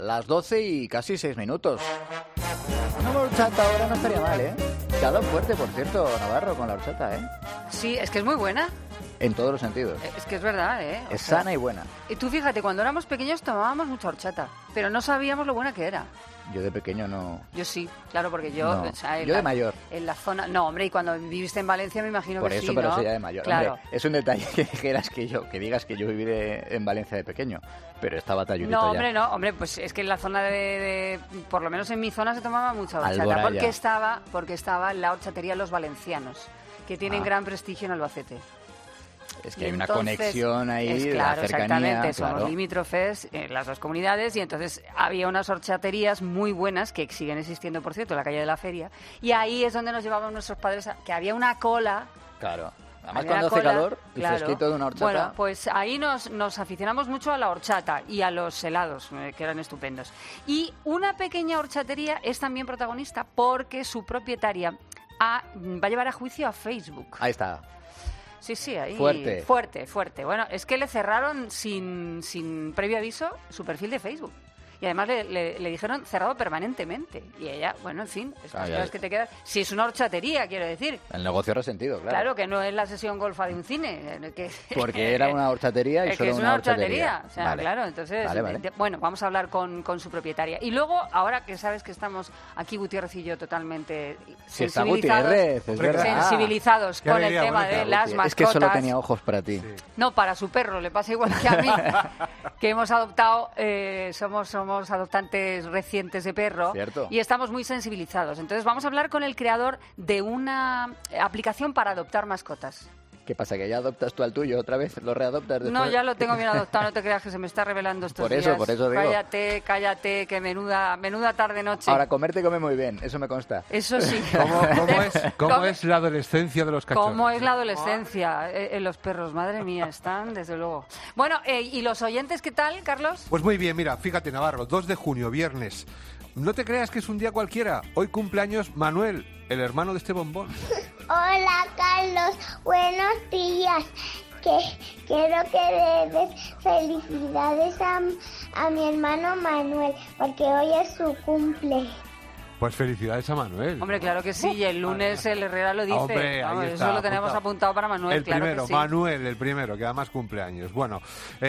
Las 12 y casi 6 minutos. Una horchata ahora no estaría mal, ¿eh? Te ha dado fuerte, por cierto, Navarro, con la horchata, ¿eh? Sí, es que es muy buena. En todos los sentidos. Es que es verdad, ¿eh? Es sana y buena. Y tú fíjate, cuando éramos pequeños tomábamos mucha horchata, pero no sabíamos lo buena que era. Yo de pequeño no... Yo sí, claro, porque yo... No. O sea, Yo de mayor. En la zona... No, hombre, y cuando viviste en Valencia me imagino por que eso, sí, pero ¿no? eso ya de mayor. Claro. Hombre, es un detalle que digas que yo viví en Valencia de pequeño, pero estaba talludito No, ya. hombre, no, hombre, pues es que en la zona por lo menos en mi zona se tomaba mucha horchata, Alboraya. porque estaba la horchatería Los Valencianos, que tienen gran prestigio en Albacete. Es que Y hay una entonces, conexión ahí, claro, la cercanía. exactamente, Claro. somos limítrofes en las dos comunidades y entonces había unas horchaterías muy buenas que siguen existiendo, por cierto, en la calle de la Feria, y ahí es donde nos llevaban nuestros padres, que había una cola. Claro. Además, había cuando una hace cola, calor, el claro. fresquito de una horchata... Bueno, pues ahí nos aficionamos mucho a la horchata y a los helados, que eran estupendos. Y una pequeña horchatería es también protagonista porque su propietaria va a llevar a juicio a Facebook. Ahí está. Sí, ahí. Fuerte. Bueno, es que le cerraron sin previo aviso su perfil de Facebook. Y además le dijeron cerrado permanentemente. Y ella, bueno, en fin, esas cosas que te quedan. Si es una horchatería, quiero decir. El negocio resentido, claro. Claro, que no es la sesión golfa de un cine. Porque era una horchatería y es solo que es una horchatería. O sea, vale. claro, entonces, Vale. bueno, vamos a hablar con su propietaria. Y luego, ahora que sabes que estamos aquí, Gutiérrez y yo, totalmente Si está Gutiérrez, es verdad. sensibilizados con el tema de las mascotas. Es que solo tenía ojos para ti. Sí. No, para su perro, le pasa igual que a mí, que hemos adoptado, somos adoptantes recientes de perro. ¿Cierto? Y estamos muy sensibilizados. Entonces vamos a hablar con el creador de una aplicación para adoptar mascotas. ¿Qué pasa, que ya adoptas tú al tuyo otra vez? ¿Lo readoptas después? No, ya lo tengo bien adoptado, no te creas que se me está revelando estos días. Por eso digo. Cállate, que menuda tarde-noche. Ahora, comerte come muy bien, eso me consta. Eso sí. ¿Cómo es la adolescencia de los cachorros? ¿Cómo es la adolescencia en los perros? Madre mía, están, desde luego. Bueno, ¿y los oyentes qué tal, Carlos? Pues muy bien, mira, fíjate, Navarro, 2 de junio, viernes. No te creas que es un día cualquiera. Hoy cumpleaños Manuel, el hermano de este bombón. Hola, Carlos. Buenos días. Quiero que le des felicidades a mi hermano Manuel, porque hoy es su cumple. Pues felicidades a Manuel. Hombre, claro que sí, y el lunes el Herrera lo dice. Hombre, vamos, ahí está, eso lo tenemos apuntado para Manuel, el claro primero, que sí. Manuel, el primero, que además cumple años. Bueno,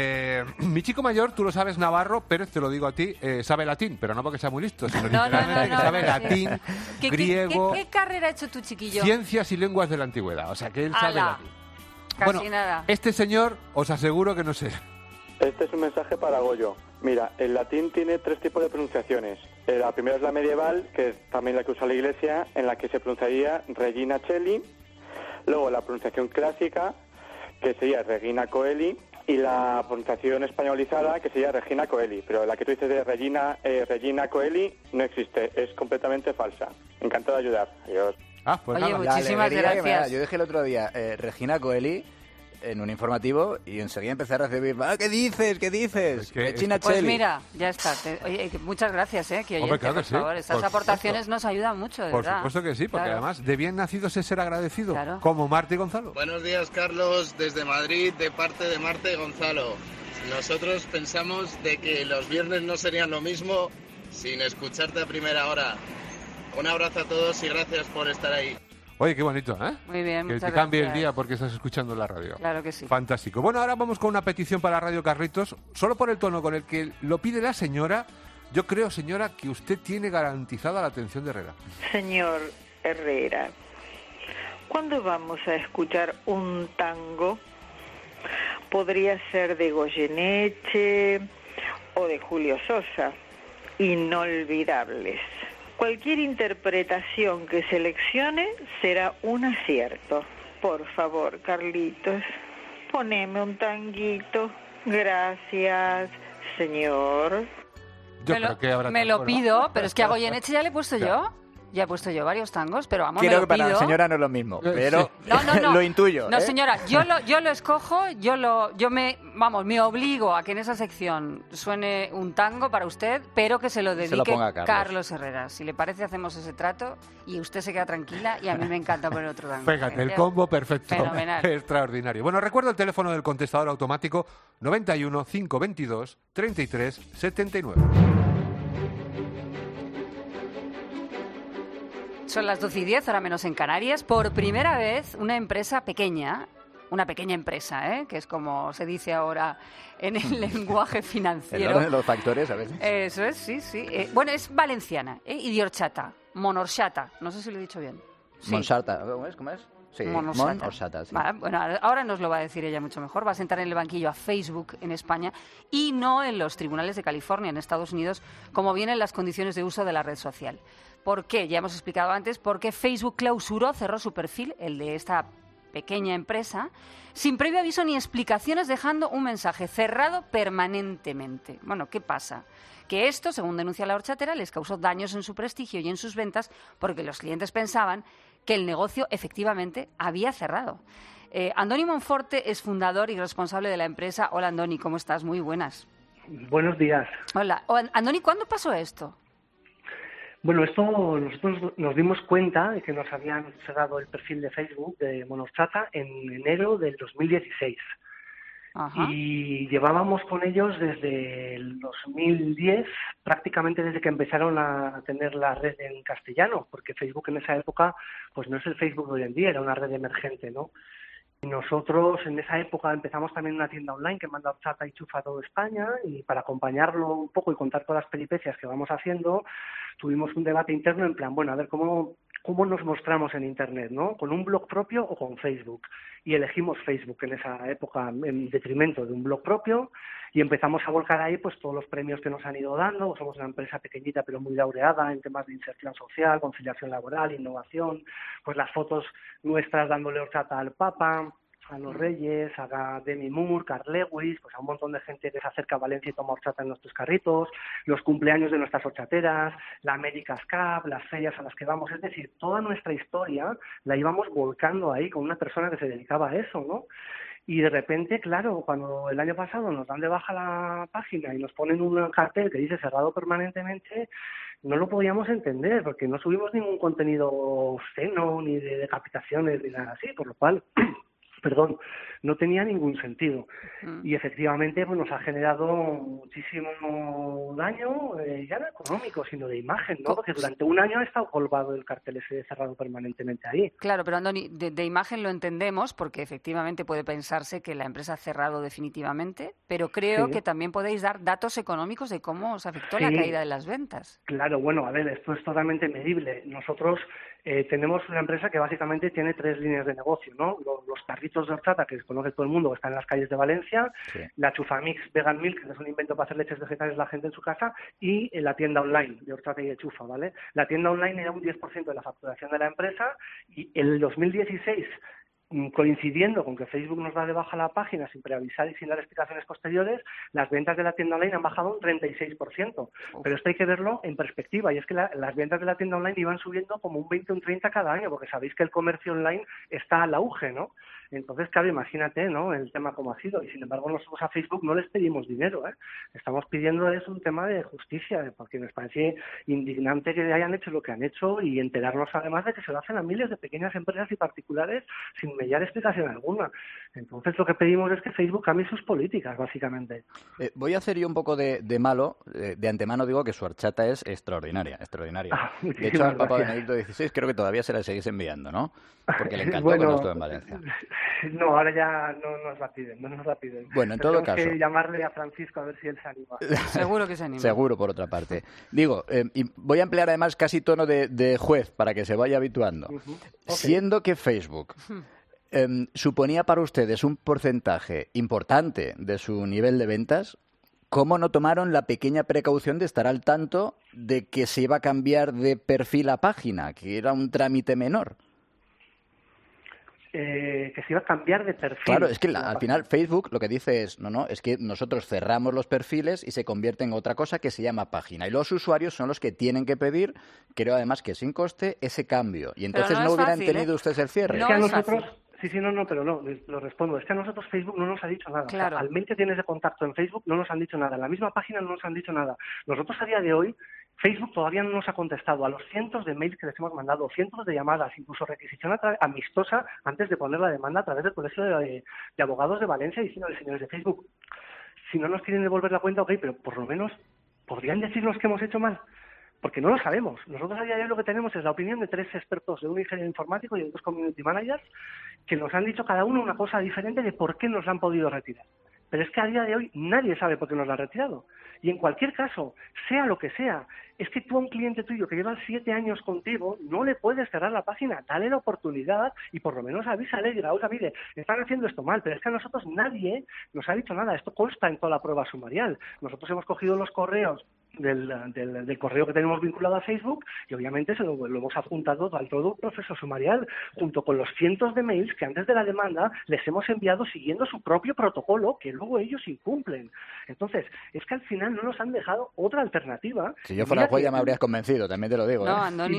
mi chico mayor, tú lo sabes, Navarro, Pérez, te lo digo a ti, sabe latín, pero no porque sea muy listo, sino literalmente que sabe latín, griego... ¿Qué carrera ha hecho tu chiquillo? Ciencias y lenguas de la antigüedad, o sea que él sabe latín. Casi nada. Este señor, os aseguro que no sé. Este es un mensaje para Goyo. Mira, el latín tiene 3 tipos de pronunciaciones. La primera es la medieval, que es también la que usa la Iglesia, en la que se pronunciaría Regina Coeli. Luego la pronunciación clásica, que sería Regina Coeli. Y la pronunciación españolizada, que sería Regina Coeli. Pero la que tú dices de Regina Coeli no existe, es completamente falsa. Encantado de ayudar. Adiós. Pues oye, nada. muchísimas gracias. Yo dije el otro día Regina Coeli en un informativo y enseguida empecé a recibir ¿qué dices? Regina Pues Coeli. mira, ya está. Oye, muchas gracias, que oyente, claro que por sí, favor. Estas por aportaciones supuesto. nos ayudan mucho, de Por verdad. supuesto que sí, porque Claro. además de bien nacidos es ser agradecido, Claro. como Marta y Gonzalo. Buenos días, Carlos, desde Madrid, de parte de Marta y Gonzalo. Nosotros pensamos de que los viernes no serían lo mismo sin escucharte a primera hora. Un abrazo a todos y gracias por estar ahí. Oye, qué bonito, ¿eh? Muy bien, que muchas te cambie gracias. el día porque estás escuchando la radio. Claro que sí. Fantástico. Bueno, ahora vamos con una petición para Radio Carlitos. Solo por el tono con el que lo pide la señora, yo creo, señora, que usted tiene garantizada la atención de Herrera. Señor Herrera, ¿cuándo vamos a escuchar un tango? Podría ser de Goyeneche o de Julio Sosa. Inolvidables. Cualquier interpretación que seleccione será un acierto. Por favor, Carlitos, poneme un tanguito. Gracias, señor. Me lo pido, pero es que a Goyeneche ya le he puesto yo. Ya he puesto yo varios tangos, pero vamos, Creo me lo que para pido. la señora no es lo mismo, pero No. lo intuyo. No, señora, yo lo escojo, me obligo a que en esa sección suene un tango para usted, pero que se lo dedique ponga a Carlos Herrera. Si le parece, hacemos ese trato y usted se queda tranquila y a mí me encanta poner otro tango. Fíjate, el combo perfecto. Fenomenal. Extraordinario. Bueno, recuerdo el teléfono del contestador automático 91 522 33 79. Son las 12:10, ahora menos en Canarias. Por primera vez, una empresa pequeña, una pequeña empresa, que es como se dice ahora en el lenguaje financiero. El orden de los factores, a veces. Eso es, sí. Bueno, es valenciana, y de horchata, Monorxata. No sé si lo he dicho bien. Sí. Monsarta, ¿cómo es? Sí, Monorxata, sí. Bueno, ahora nos lo va a decir ella mucho mejor. Va a sentar en el banquillo a Facebook en España y no en los tribunales de California, en Estados Unidos, como vienen las condiciones de uso de la red social. ¿Por qué? Ya hemos explicado antes, porque Facebook cerró su perfil, el de esta pequeña empresa, sin previo aviso ni explicaciones, dejando un mensaje cerrado permanentemente. Bueno, ¿qué pasa? Que esto, según denuncia la horchatera, les causó daños en su prestigio y en sus ventas porque los clientes pensaban que el negocio efectivamente había cerrado. Andoni Monforte es fundador y responsable de la empresa. Hola, Andoni, ¿cómo estás? Muy buenas. Buenos días. Hola. Andoni, ¿cuándo pasó esto? Bueno, nosotros nos dimos cuenta de que nos habían cerrado el perfil de Facebook de Monorxata en enero del 2016. Ajá. Y llevábamos con ellos desde el 2010, prácticamente desde que empezaron a tener la red en castellano, porque Facebook en esa época pues no es el Facebook de hoy en día, era una red emergente, ¿no? Y nosotros en esa época empezamos también una tienda online que manda horchata y chufa a toda España, y para acompañarlo un poco y contar todas las peripecias que vamos haciendo, tuvimos un debate interno en plan, bueno, a ver cómo nos mostramos en Internet, ¿no? ¿Con un blog propio o con Facebook? Y elegimos Facebook en esa época en detrimento de un blog propio, y empezamos a volcar ahí pues todos los premios que nos han ido dando. Somos una empresa pequeñita pero muy laureada en temas de inserción social, conciliación laboral, innovación, pues las fotos nuestras dándole horchata al Papa, a los Reyes, a Demi Moore, Carl Lewis, pues a un montón de gente que se acerca a Valencia y toma horchata en nuestros carritos, los cumpleaños de nuestras horchateras, la America's Cup, las ferias a las que vamos, es decir, toda nuestra historia la íbamos volcando ahí con una persona que se dedicaba a eso, ¿no? Y de repente, claro, cuando el año pasado nos dan de baja la página y nos ponen un cartel que dice cerrado permanentemente, no lo podíamos entender, porque no subimos ningún contenido obsceno, ni de decapitaciones, ni nada así, por lo cual no tenía ningún sentido. Y efectivamente pues nos ha generado muchísimo daño, ya no económico, sino de imagen, ¿no? Porque durante un año ha estado colgado el cartel ese cerrado permanentemente ahí. Claro, pero Andoni, de imagen lo entendemos, porque efectivamente puede pensarse que la empresa ha cerrado definitivamente, pero creo que también podéis dar datos económicos de cómo os afectó la caída de las ventas. Claro, bueno, a ver, esto es totalmente medible. Nosotros tenemos una empresa que básicamente tiene 3 líneas de negocio, ¿no? Los carritos de horchata, que conoce todo el mundo, que están en las calles de Valencia, la Chufamix Vegan Milk, que es un invento para hacer leches vegetales la gente en su casa, y la tienda online de horchata y de chufa, ¿vale? La tienda online era un 10% de la facturación de la empresa, y en el 2016, coincidiendo con que Facebook nos da de baja la página sin preavisar y sin dar explicaciones posteriores, las ventas de la tienda online han bajado un 36%. Pero esto hay que verlo en perspectiva, y es que las ventas de la tienda online iban subiendo como un 20 o un 30 cada año, porque sabéis que el comercio online está al auge, ¿no? Entonces, claro, imagínate, ¿no?, el tema como ha sido. Y sin embargo, nosotros a Facebook no les pedimos dinero, ¿eh? Estamos pidiéndoles un tema de justicia, porque nos parece indignante que hayan hecho lo que han hecho, y enterarnos además de que se lo hacen a miles de pequeñas empresas y particulares sin mediar explicación alguna. Entonces, lo que pedimos es que Facebook cambie sus políticas, básicamente. Voy a hacer yo un poco de malo. De antemano digo que su horchata es extraordinaria. De hecho, al Papa Benedicto XVI creo que todavía se la seguís enviando, ¿no? Porque le encantó cuando estuvo en Valencia. No, ahora ya no nos la piden. Bueno, en todo caso, que llamarle a Francisco a ver si él se anima. Seguro que se anima. Seguro, por otra parte. Digo, y voy a emplear además casi tono de juez para que se vaya habituando. Okay. Siendo que Facebook suponía para ustedes un porcentaje importante de su nivel de ventas, ¿cómo no tomaron la pequeña precaución de estar al tanto de que se iba a cambiar de perfil a página, que era un trámite menor? Que se iba a cambiar de perfil. Claro, es que al final Facebook lo que dice es, es que nosotros cerramos los perfiles y se convierte en otra cosa que se llama página. Y los usuarios son los que tienen que pedir, creo además que sin coste, ese cambio. Y entonces no hubieran tenido ustedes el cierre. Es que a nosotros... Sí, pero no, lo respondo. Es que a nosotros Facebook no nos ha dicho nada. Claro. O sea, al mail que tienes de contacto en Facebook no nos han dicho nada. En la misma página no nos han dicho nada. Nosotros a día de hoy, Facebook todavía no nos ha contestado a los cientos de mails que les hemos mandado, cientos de llamadas, incluso requisición amistosa antes de poner la demanda a través del Colegio de Abogados de Valencia, diciendo, señores de Facebook, si no nos quieren devolver la cuenta, ok, pero por lo menos podrían decirnos que hemos hecho mal. porque no lo sabemos. Nosotros a día de hoy lo que tenemos es la opinión de 3 expertos, de un ingeniero informático y de 2 community managers, que nos han dicho cada uno una cosa diferente de por qué nos la han podido retirar. Pero es que a día de hoy nadie sabe por qué nos la han retirado. Y en cualquier caso, sea lo que sea, es que tú a un cliente tuyo que lleva 7 años contigo no le puedes cerrar la página, dale la oportunidad y por lo menos avísale y diga, oiga, mire, están haciendo esto mal, pero es que a nosotros nadie nos ha dicho nada, esto consta en toda la prueba sumarial. Nosotros hemos cogido los correos del correo que tenemos vinculado a Facebook y obviamente se lo hemos adjuntado al todo proceso sumarial junto con los cientos de mails que antes de la demanda les hemos enviado siguiendo su propio protocolo que luego ellos incumplen. Entonces, es que al final no nos han dejado otra alternativa. Si yo fuera juez ya me habrías convencido, también te lo digo. No, Andoni,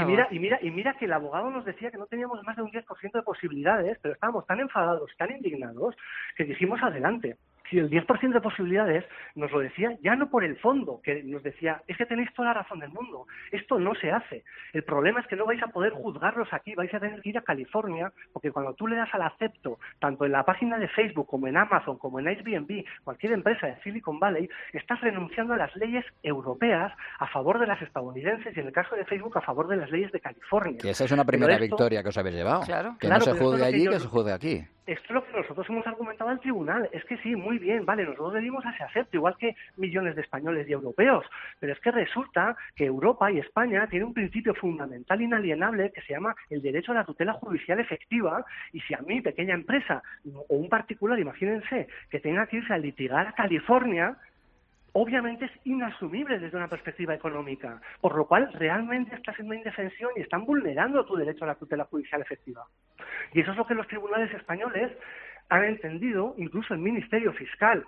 y mira que el abogado nos decía que no teníamos más de un 10% de posibilidades, pero estábamos tan enfadados, tan indignados, que dijimos adelante. Si el 10% de posibilidades nos lo decía ya no por el fondo, que nos decía, es que tenéis toda la razón del mundo, esto no se hace. El problema es que no vais a poder juzgarlos aquí, vais a tener que ir a California, porque cuando tú le das al acepto, tanto en la página de Facebook como en Amazon, como en Airbnb, cualquier empresa de Silicon Valley, estás renunciando a las leyes europeas a favor de las estadounidenses y en el caso de Facebook a favor de las leyes de California. Y esa es una primera victoria que os habéis llevado. Claro. Que no se juzgue allí, que se juzgue aquí. Esto es lo que nosotros hemos argumentado al tribunal. Es que sí, muy bien, vale, nosotros le dimos a ese acepto, igual que millones de españoles y europeos. Pero es que resulta que Europa y España tienen un principio fundamental inalienable que se llama el derecho a la tutela judicial efectiva. Y si a mí, pequeña empresa o un particular, imagínense, que tenga que irse a litigar a California, obviamente es inasumible desde una perspectiva económica, por lo cual realmente estás en una indefensión y están vulnerando tu derecho a la tutela judicial efectiva. Y eso es lo que los tribunales españoles han entendido, incluso el Ministerio Fiscal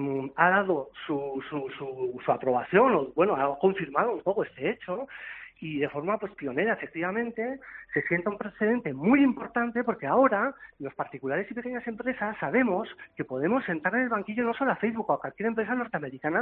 ha dado su aprobación, o bueno, ha confirmado un poco este hecho, y de forma pues pionera, efectivamente, se sienta un precedente muy importante porque ahora los particulares y pequeñas empresas sabemos que podemos sentar en el banquillo no solo a Facebook o a cualquier empresa norteamericana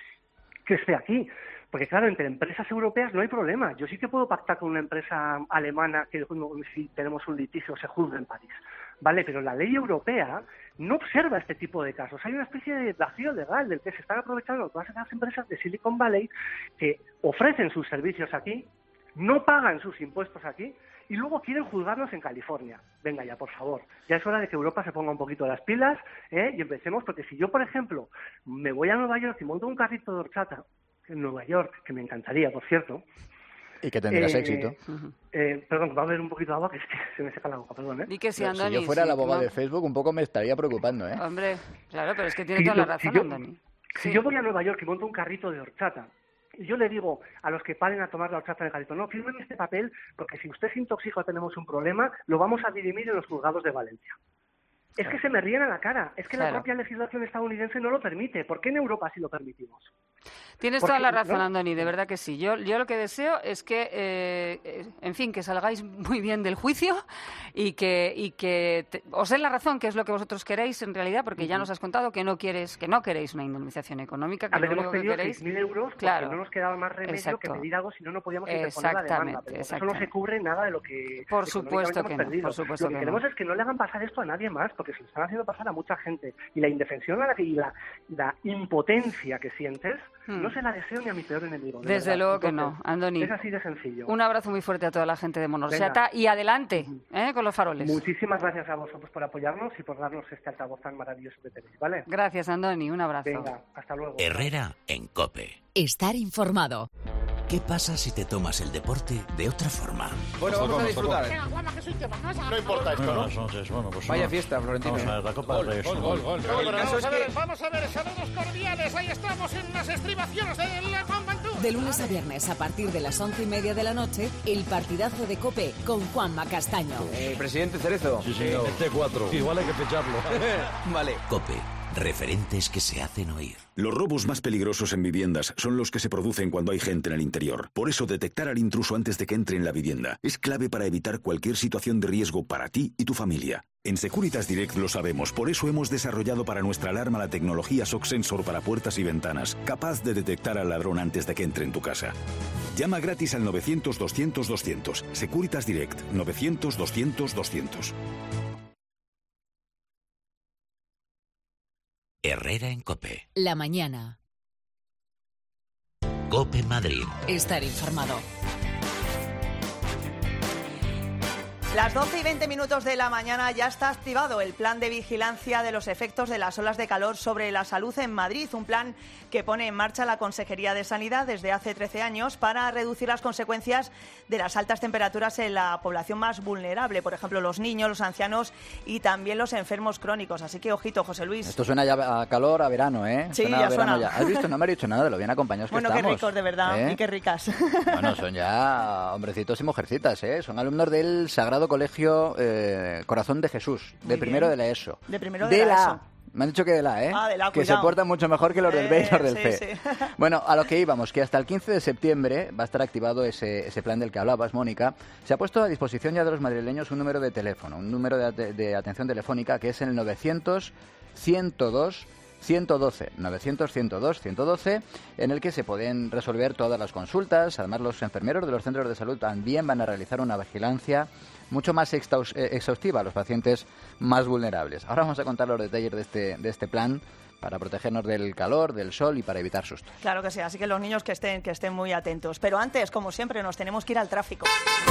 que esté aquí. Porque claro, entre empresas europeas no hay problema. Yo sí que puedo pactar con una empresa alemana que si tenemos un litigio se juzgue en París. Vale, pero la ley europea no observa este tipo de casos. Hay una especie de vacío legal del que se están aprovechando todas esas empresas de Silicon Valley que ofrecen sus servicios aquí, no pagan sus impuestos aquí y luego quieren juzgarnos en California. Venga ya, por favor. Ya es hora de que Europa se ponga un poquito las pilas y empecemos, porque si yo, por ejemplo, me voy a Nueva York y monto un carrito de horchata en Nueva York, que me encantaría, por cierto. Y que tendrás éxito. Perdón, va a haber un poquito de agua, que es que se me seca la boca, perdón. Y que si Andoni, yo fuera el abogado de Facebook, un poco me estaría preocupando, ¿eh? Hombre, claro, pero es que tiene toda la razón, Andoni. Si yo voy a Nueva York y monto un carrito de horchata, y yo le digo a los que paren a tomar la horchata en el carrito, no, firmen este papel, porque si usted se intoxica o tenemos un problema, lo vamos a dirimir en los juzgados de Valencia. Es que se me ríen a la cara. Es que la propia legislación estadounidense no lo permite. ¿Por qué en Europa sí lo permitimos? Tienes toda la razón, ¿no? Andoni, de verdad que sí. Yo lo que deseo es que, en fin, que salgáis muy bien del juicio y que os den la razón, que es lo que vosotros queréis en realidad, porque ya nos has contado que no queréis una indemnización económica, que lo único que queréis... 6.000 euros, claro, porque no nos quedaba más remedio que pedir algo, si no, no podíamos interponer la demanda. Pero eso no se cubre nada de lo que... Por supuesto que no, por supuesto que no. Lo que queremos es que no le hagan pasar esto a nadie más, porque se lo están haciendo pasar a mucha gente. Y la indefensión y la impotencia que sientes, no se la deseo ni a mi peor enemigo. Desde luego que no, Andoni. Es así de sencillo. Un abrazo muy fuerte a toda la gente de Monorchata y adelante con los faroles. Muchísimas gracias a vosotros por apoyarnos y por darnos este altavoz tan maravilloso que tenéis, ¿vale? Gracias, Andoni, un abrazo. Venga, hasta luego. Herrera en COPE. Estar informado. ¿Qué pasa si te tomas el deporte de otra forma? Bueno, vamos a disfrutar. No importa esto, ¿no? Bueno, pues vaya fiesta, Florentino. Vamos a ver, la Copa del Rey. Gol. Vamos a ver, saludos cordiales. Ahí estamos en las estribaciones del Juan Bantú. De lunes a viernes, a partir de las 11:30 de la noche, el partidazo de COPE con Juanma Castaño. Presidente Cerezo. Sí, señor. El T4. Igual hay que ficharlo. Vale. COPE. Referentes que se hacen oír. Los robos más peligrosos en viviendas son los que se producen cuando hay gente en el interior. Por eso, detectar al intruso antes de que entre en la vivienda es clave para evitar cualquier situación de riesgo para ti y tu familia. En Securitas Direct lo sabemos, por eso hemos desarrollado para nuestra alarma la tecnología SOC Sensor para puertas y ventanas, capaz de detectar al ladrón antes de que entre en tu casa. Llama gratis al 900-200-200. Securitas Direct, 900-200-200. Herrera en COPE. La mañana. COPE Madrid. Estar informado. Las 12 y 20 minutos de la mañana ya está activado el plan de vigilancia de los efectos de las olas de calor sobre la salud en Madrid, un plan que pone en marcha la Consejería de Sanidad desde hace 13 años para reducir las consecuencias de las altas temperaturas en la población más vulnerable, por ejemplo, los niños, los ancianos y también los enfermos crónicos. Así que ojito, José Luis. Esto suena ya a calor, a verano, ¿eh? Sí, ya suena. Ya. ¿Has visto? No me he dicho nada de lo bien acompañados que estamos. Bueno, qué ricos, de verdad, ¿eh? Y qué ricas. Bueno, son ya hombrecitos y mujercitas, ¿eh? Son alumnos del Sagrado Colegio Corazón de Jesús, de primero de la ESO. De primero de la ESO. Me han dicho que de la, ¿eh? Ah, de la, que cuidado. se portan mucho mejor que los del B y los del sí, C. Sí. Bueno, a lo que íbamos, que hasta el 15 de septiembre va a estar activado ese plan del que hablabas, Mónica. Se ha puesto a disposición ya de los madrileños un número de teléfono, un número de atención telefónica que es el 900 102 112, 900 102 112, en el que se pueden resolver todas las consultas. Además, los enfermeros de los centros de salud también van a realizar una vigilancia mucho más exhaustiva a los pacientes más vulnerables. Ahora vamos a contar los detalles de este plan para protegernos del calor, del sol y para evitar sustos. Claro que sí, así que los niños que estén muy atentos. Pero antes, como siempre, nos tenemos que ir al tráfico.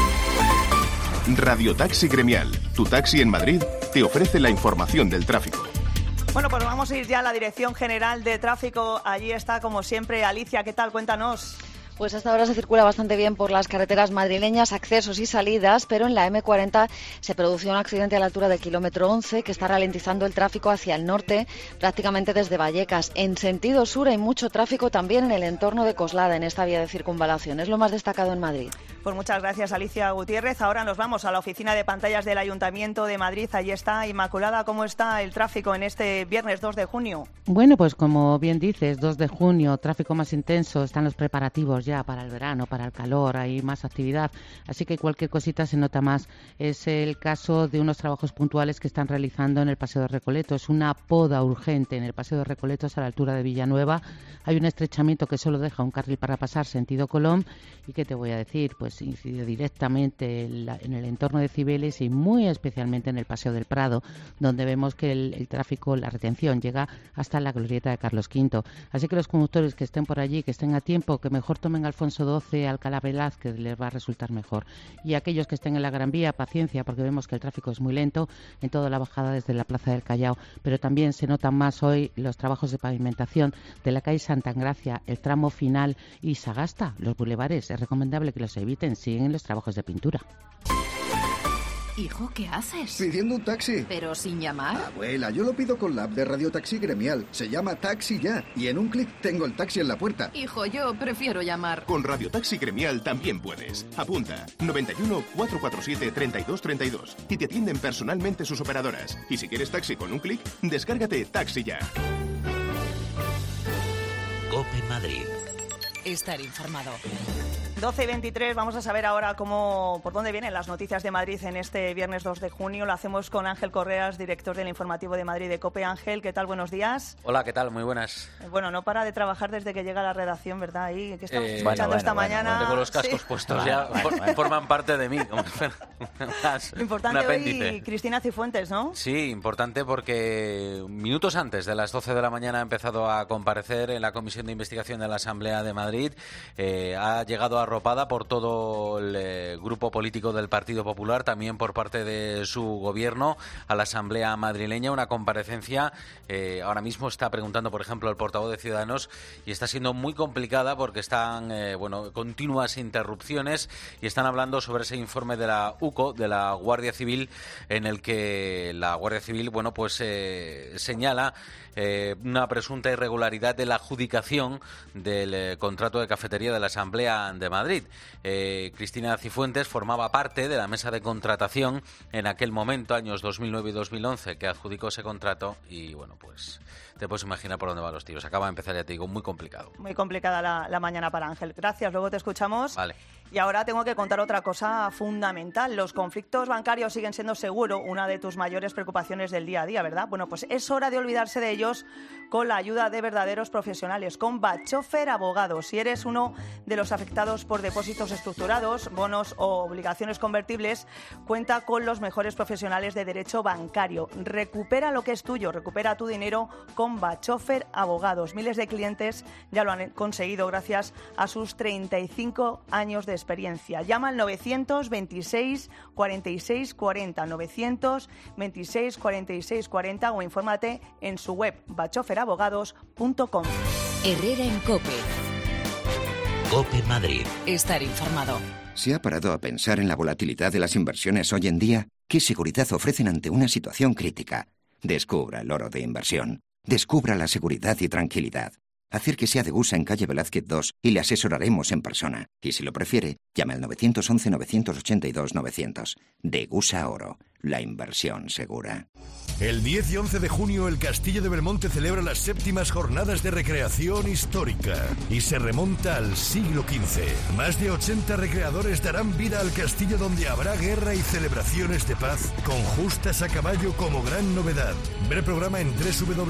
Radio Taxi Gremial, tu taxi en Madrid, te ofrece la información del tráfico. Bueno, pues vamos a ir ya a la Dirección General de Tráfico. Allí está, como siempre, Alicia. ¿Qué tal? Cuéntanos. Pues hasta ahora se circula bastante bien por las carreteras madrileñas, accesos y salidas, pero en la M40 se produjo un accidente a la altura del kilómetro 11 que está ralentizando el tráfico hacia el norte, prácticamente desde Vallecas. En sentido sur hay mucho tráfico también en el entorno de Coslada, en esta vía de circunvalación. Es lo más destacado en Madrid. Pues muchas gracias, Alicia Gutiérrez. Ahora nos vamos a la oficina de pantallas del Ayuntamiento de Madrid. Allí está Inmaculada. ¿Cómo está el tráfico en este viernes 2 de junio? Bueno, pues como bien dices, 2 de junio, tráfico más intenso, están los preparativos ya para el verano, para el calor, hay más actividad, así que cualquier cosita se nota más. Es el caso de unos trabajos puntuales que están realizando en el Paseo de Recoleto. Es una poda urgente en el Paseo de Recoleto a la altura de Villanueva. Hay un estrechamiento que solo deja un carril para pasar sentido Colón y ¿qué te voy a decir? Pues incide directamente en el entorno de Cibeles y muy especialmente en el Paseo del Prado, donde vemos que el tráfico, la retención llega hasta la glorieta de Carlos V. Así que los conductores que estén por allí, que estén a tiempo, que mejor tomen Alfonso XII, Alcalá Velázquez, les va a resultar mejor. Y aquellos que estén en la Gran Vía, paciencia, porque vemos que el tráfico es muy lento en toda la bajada desde la Plaza del Callao, pero también se notan más hoy los trabajos de pavimentación de la calle Santa Engracia, el tramo final y Sagasta, los bulevares. Es recomendable que los eviten, siguen los trabajos de pintura. Hijo, ¿qué haces? Pidiendo un taxi. ¿Pero sin llamar? Abuela, yo lo pido con la app de Radio Taxi Gremial. Se llama Taxi Ya y en un clic tengo el taxi en la puerta. Hijo, yo prefiero llamar. Con Radio Taxi Gremial también puedes. Apunta 91 447 32 32 y te atienden personalmente sus operadoras. Y si quieres taxi con un clic, descárgate Taxi Ya. COPE Madrid. Estar informado. 12 y 23, vamos a saber ahora por dónde vienen las noticias de Madrid en este viernes 2 de junio. Lo hacemos con Ángel Correas, director del informativo de Madrid de COPE. Ángel, ¿qué tal? Buenos días. Hola, ¿qué tal? Muy buenas. Bueno, no para de trabajar desde que llega a la redacción, ¿verdad? Ahí, ¿qué estamos escuchando esta mañana? Tengo los cascos puestos ya, forman parte de mí. Como importante hoy, Cristina Cifuentes, ¿no? Sí, importante porque minutos antes de las 12 de la mañana ha empezado a comparecer en la Comisión de Investigación de la Asamblea de Madrid. Ha llegado arropada por todo el grupo político del Partido Popular, también por parte de su gobierno, a la Asamblea madrileña. Una comparecencia, ahora mismo está preguntando, por ejemplo, el portavoz de Ciudadanos, y está siendo muy complicada porque están continuas interrupciones y están hablando sobre ese informe de la UCO, de la Guardia Civil, en el que la Guardia Civil señala una presunta irregularidad de la adjudicación del contrato de cafetería de la Asamblea de Madrid. Cristina Cifuentes formaba parte de la mesa de contratación en aquel momento, años 2009 y 2011, que adjudicó ese contrato y, te puedes imaginar por dónde van los tiros. Acaba de empezar, ya te digo, muy complicado. Muy complicada la mañana para Ángel. Gracias, luego te escuchamos. Vale. Y ahora tengo que contar otra cosa fundamental. Los conflictos bancarios siguen siendo seguro una de tus mayores preocupaciones del día a día, ¿verdad? Bueno, pues es hora de olvidarse de ellos con la ayuda de verdaderos profesionales, con Bachofer Abogados. Si eres uno de los afectados por depósitos estructurados, bonos o obligaciones convertibles, cuenta con los mejores profesionales de derecho bancario. Recupera lo que es tuyo, recupera tu dinero con Bachofer Abogados. Miles de clientes ya lo han conseguido gracias a sus 35 años de experiencia. Llama al 926 46 40, 926 46 40 o infórmate en su web bachoferabogados.com. Herrera en COPE. COPE Madrid. Estar informado. ¿Se ha parado a pensar en la volatilidad de las inversiones hoy en día? ¿Qué seguridad ofrecen ante una situación crítica? Descubra el oro de inversión. Descubra la seguridad y tranquilidad. Acérquese a Degusa en calle Velázquez 2 y le asesoraremos en persona. Y si lo prefiere, llame al 911-982-900. Degusa Oro, la inversión segura. El 10 y 11 de junio el Castillo de Belmonte celebra las 7ª jornadas de recreación histórica y se remonta al siglo XV. Más de 80 recreadores darán vida al castillo donde habrá guerra y celebraciones de paz con justas a caballo como gran novedad. Ver el programa en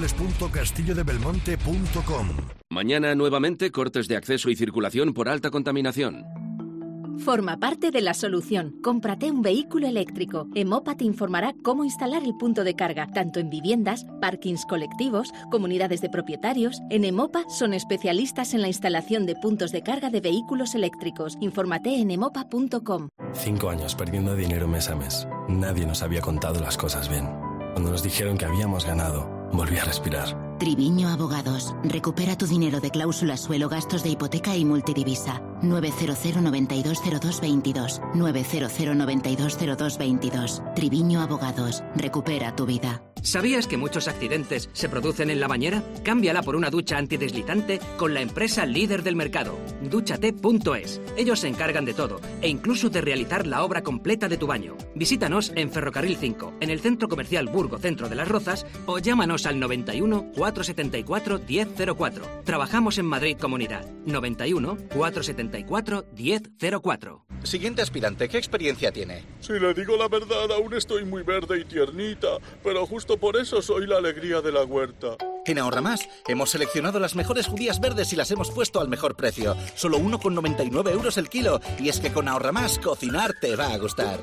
www.castillodebelmonte.com. Mañana nuevamente cortes de acceso y circulación por alta contaminación. Forma parte de la solución. Cómprate un vehículo eléctrico. Emopa te informará cómo instalar el punto de carga, tanto en viviendas, parkings colectivos, comunidades de propietarios. En Emopa son especialistas en la instalación de puntos de carga de vehículos eléctricos. Infórmate en emopa.com. 5 años perdiendo dinero mes a mes. Nadie nos había contado las cosas bien. Cuando nos dijeron que habíamos ganado, volví a respirar. Triviño Abogados. Recupera tu dinero de cláusula suelo, gastos de hipoteca y multidivisa. 900 92 02 22. 900 92 02 22. Triviño Abogados. Recupera tu vida. ¿Sabías que muchos accidentes se producen en la bañera? Cámbiala por una ducha antideslizante con la empresa líder del mercado, Dúchate.es. Ellos se encargan de todo e incluso de realizar la obra completa de tu baño. Visítanos en Ferrocarril 5, en el Centro Comercial Burgo Centro de las Rozas o llámanos al 91 474 1004. Trabajamos en Madrid Comunidad. 91 474 1004. Siguiente aspirante, ¿qué experiencia tiene? Si le digo la verdad, aún estoy muy verde y tiernita, pero justo por eso soy la alegría de la huerta. En Ahorramás hemos seleccionado las mejores judías verdes y las hemos puesto al mejor precio. Solo 1,99 euros el kilo. Y es que con Ahorramás cocinar te va a gustar.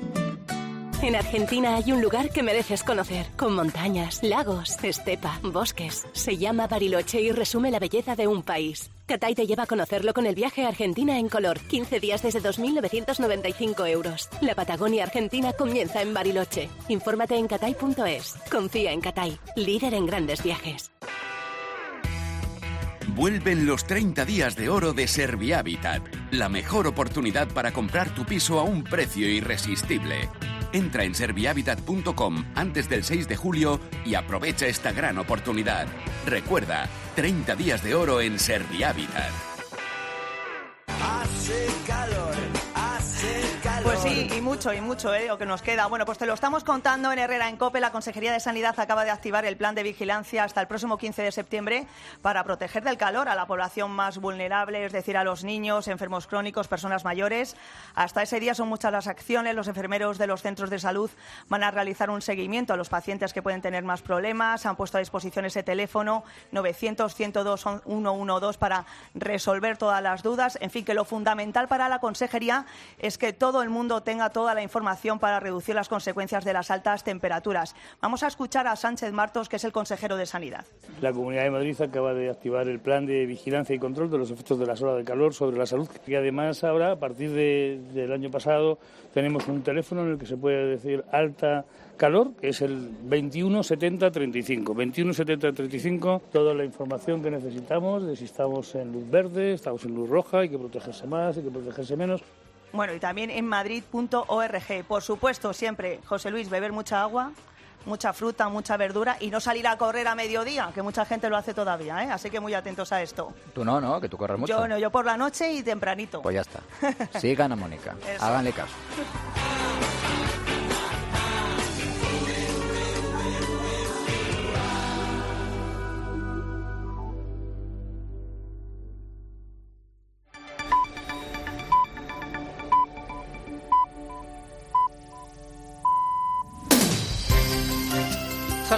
En Argentina hay un lugar que mereces conocer, con montañas, lagos, estepa, bosques. Se llama Bariloche y resume la belleza de un país. Catay te lleva a conocerlo con el viaje a Argentina en color. 15 días desde 2.995 euros. La Patagonia Argentina comienza en Bariloche. Infórmate en catay.es. Confía en Catay, líder en grandes viajes. Vuelven los 30 días de oro de Servihabitat. La mejor oportunidad para comprar tu piso a un precio irresistible. Entra en servihabitat.com antes del 6 de julio y aprovecha esta gran oportunidad. Recuerda, 30 días de oro en Servihabitat. Hace calor, hace calor. Pues sí, y mucho, lo que nos queda. Bueno, pues te lo estamos contando en Herrera en COPE. La Consejería de Sanidad acaba de activar el plan de vigilancia hasta el próximo 15 de septiembre para proteger del calor a la población más vulnerable, es decir, a los niños, enfermos crónicos, personas mayores. Hasta ese día son muchas las acciones. Los enfermeros de los centros de salud van a realizar un seguimiento a los pacientes que pueden tener más problemas. Han puesto a disposición ese teléfono 900-102-112 para resolver todas las dudas. En fin, que lo fundamental para la Consejería es que todo el mundo tenga toda la información para reducir las consecuencias de las altas temperaturas. Vamos a escuchar a Sánchez Martos, que es el consejero de Sanidad. La Comunidad de Madrid acaba de activar el plan de vigilancia y control de los efectos de las olas de calor sobre la salud. Y además ahora, a partir del año pasado, tenemos un teléfono en el que se puede decir alta calor, que es el 21 70 35. 21 70 35, toda la información que necesitamos de si estamos en luz verde, estamos en luz roja, hay que protegerse más, hay que protegerse menos. Bueno, y también en madrid.org. Por supuesto, siempre, José Luis, beber mucha agua, mucha fruta, mucha verdura y no salir a correr a mediodía, que mucha gente lo hace todavía, ¿eh? Así que muy atentos a esto. Tú no, que tú corres mucho. Yo no, yo por la noche y tempranito. Pues ya está. Sigan a Mónica. Háganle caso.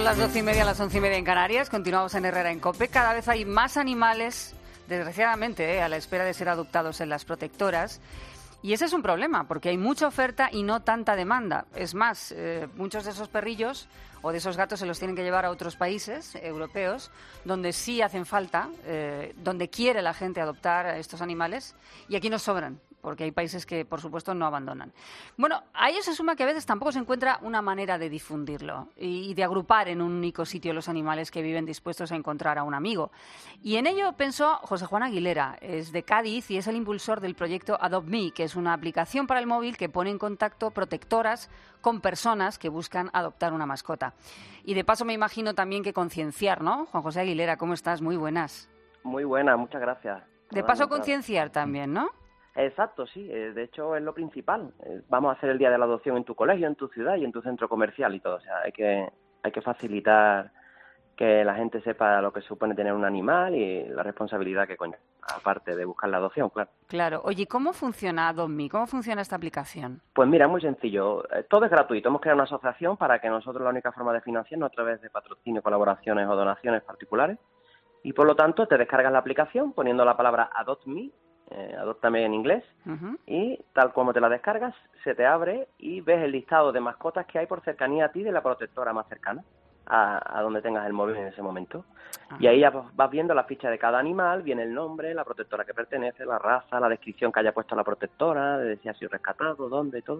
las 12:30, las 11:30 en Canarias. Continuamos en Herrera en COPE. Cada vez hay más animales, desgraciadamente, a la espera de ser adoptados en las protectoras. Y ese es un problema, porque hay mucha oferta y no tanta demanda. Es más, muchos de esos perrillos o de esos gatos se los tienen que llevar a otros países europeos, donde sí hacen falta, donde quiere la gente adoptar a estos animales, y aquí nos sobran, porque hay países que, por supuesto, no abandonan. Bueno, a ello se suma que a veces tampoco se encuentra una manera de difundirlo y de agrupar en un único sitio los animales que viven dispuestos a encontrar a un amigo. Y en ello pensó José Juan Aguilera, es de Cádiz y es el impulsor del proyecto Adopt Me, que es una aplicación para el móvil que pone en contacto protectoras con personas que buscan adoptar una mascota. Y de paso me imagino también que concienciar, ¿no? Juan José Aguilera, ¿cómo estás? Muy buenas. Muy buenas, muchas gracias. De paso concienciar también, ¿no? Exacto, sí. De hecho, es lo principal. Vamos a hacer el día de la adopción en tu colegio, en tu ciudad y en tu centro comercial y todo. O sea, hay que facilitar que la gente sepa lo que supone tener un animal y la responsabilidad que conlleva, aparte de buscar la adopción, claro. Claro. Oye, ¿cómo funciona Adopt Me? ¿Cómo funciona esta aplicación? Pues mira, muy sencillo. Todo es gratuito. Hemos creado una asociación para que nosotros la única forma de financiarnos a través de patrocinio, colaboraciones o donaciones particulares. Y por lo tanto, te descargas la aplicación poniendo la palabra Adopt Me, adóptame en inglés, y tal como te la descargas, se te abre y ves el listado de mascotas que hay por cercanía a ti de la protectora más cercana a donde tengas el móvil en ese momento. Y ahí ya vas viendo la ficha de cada animal, viene el nombre, la protectora que pertenece, la raza, la descripción que haya puesto la protectora, de si ha sido rescatado, dónde, todo.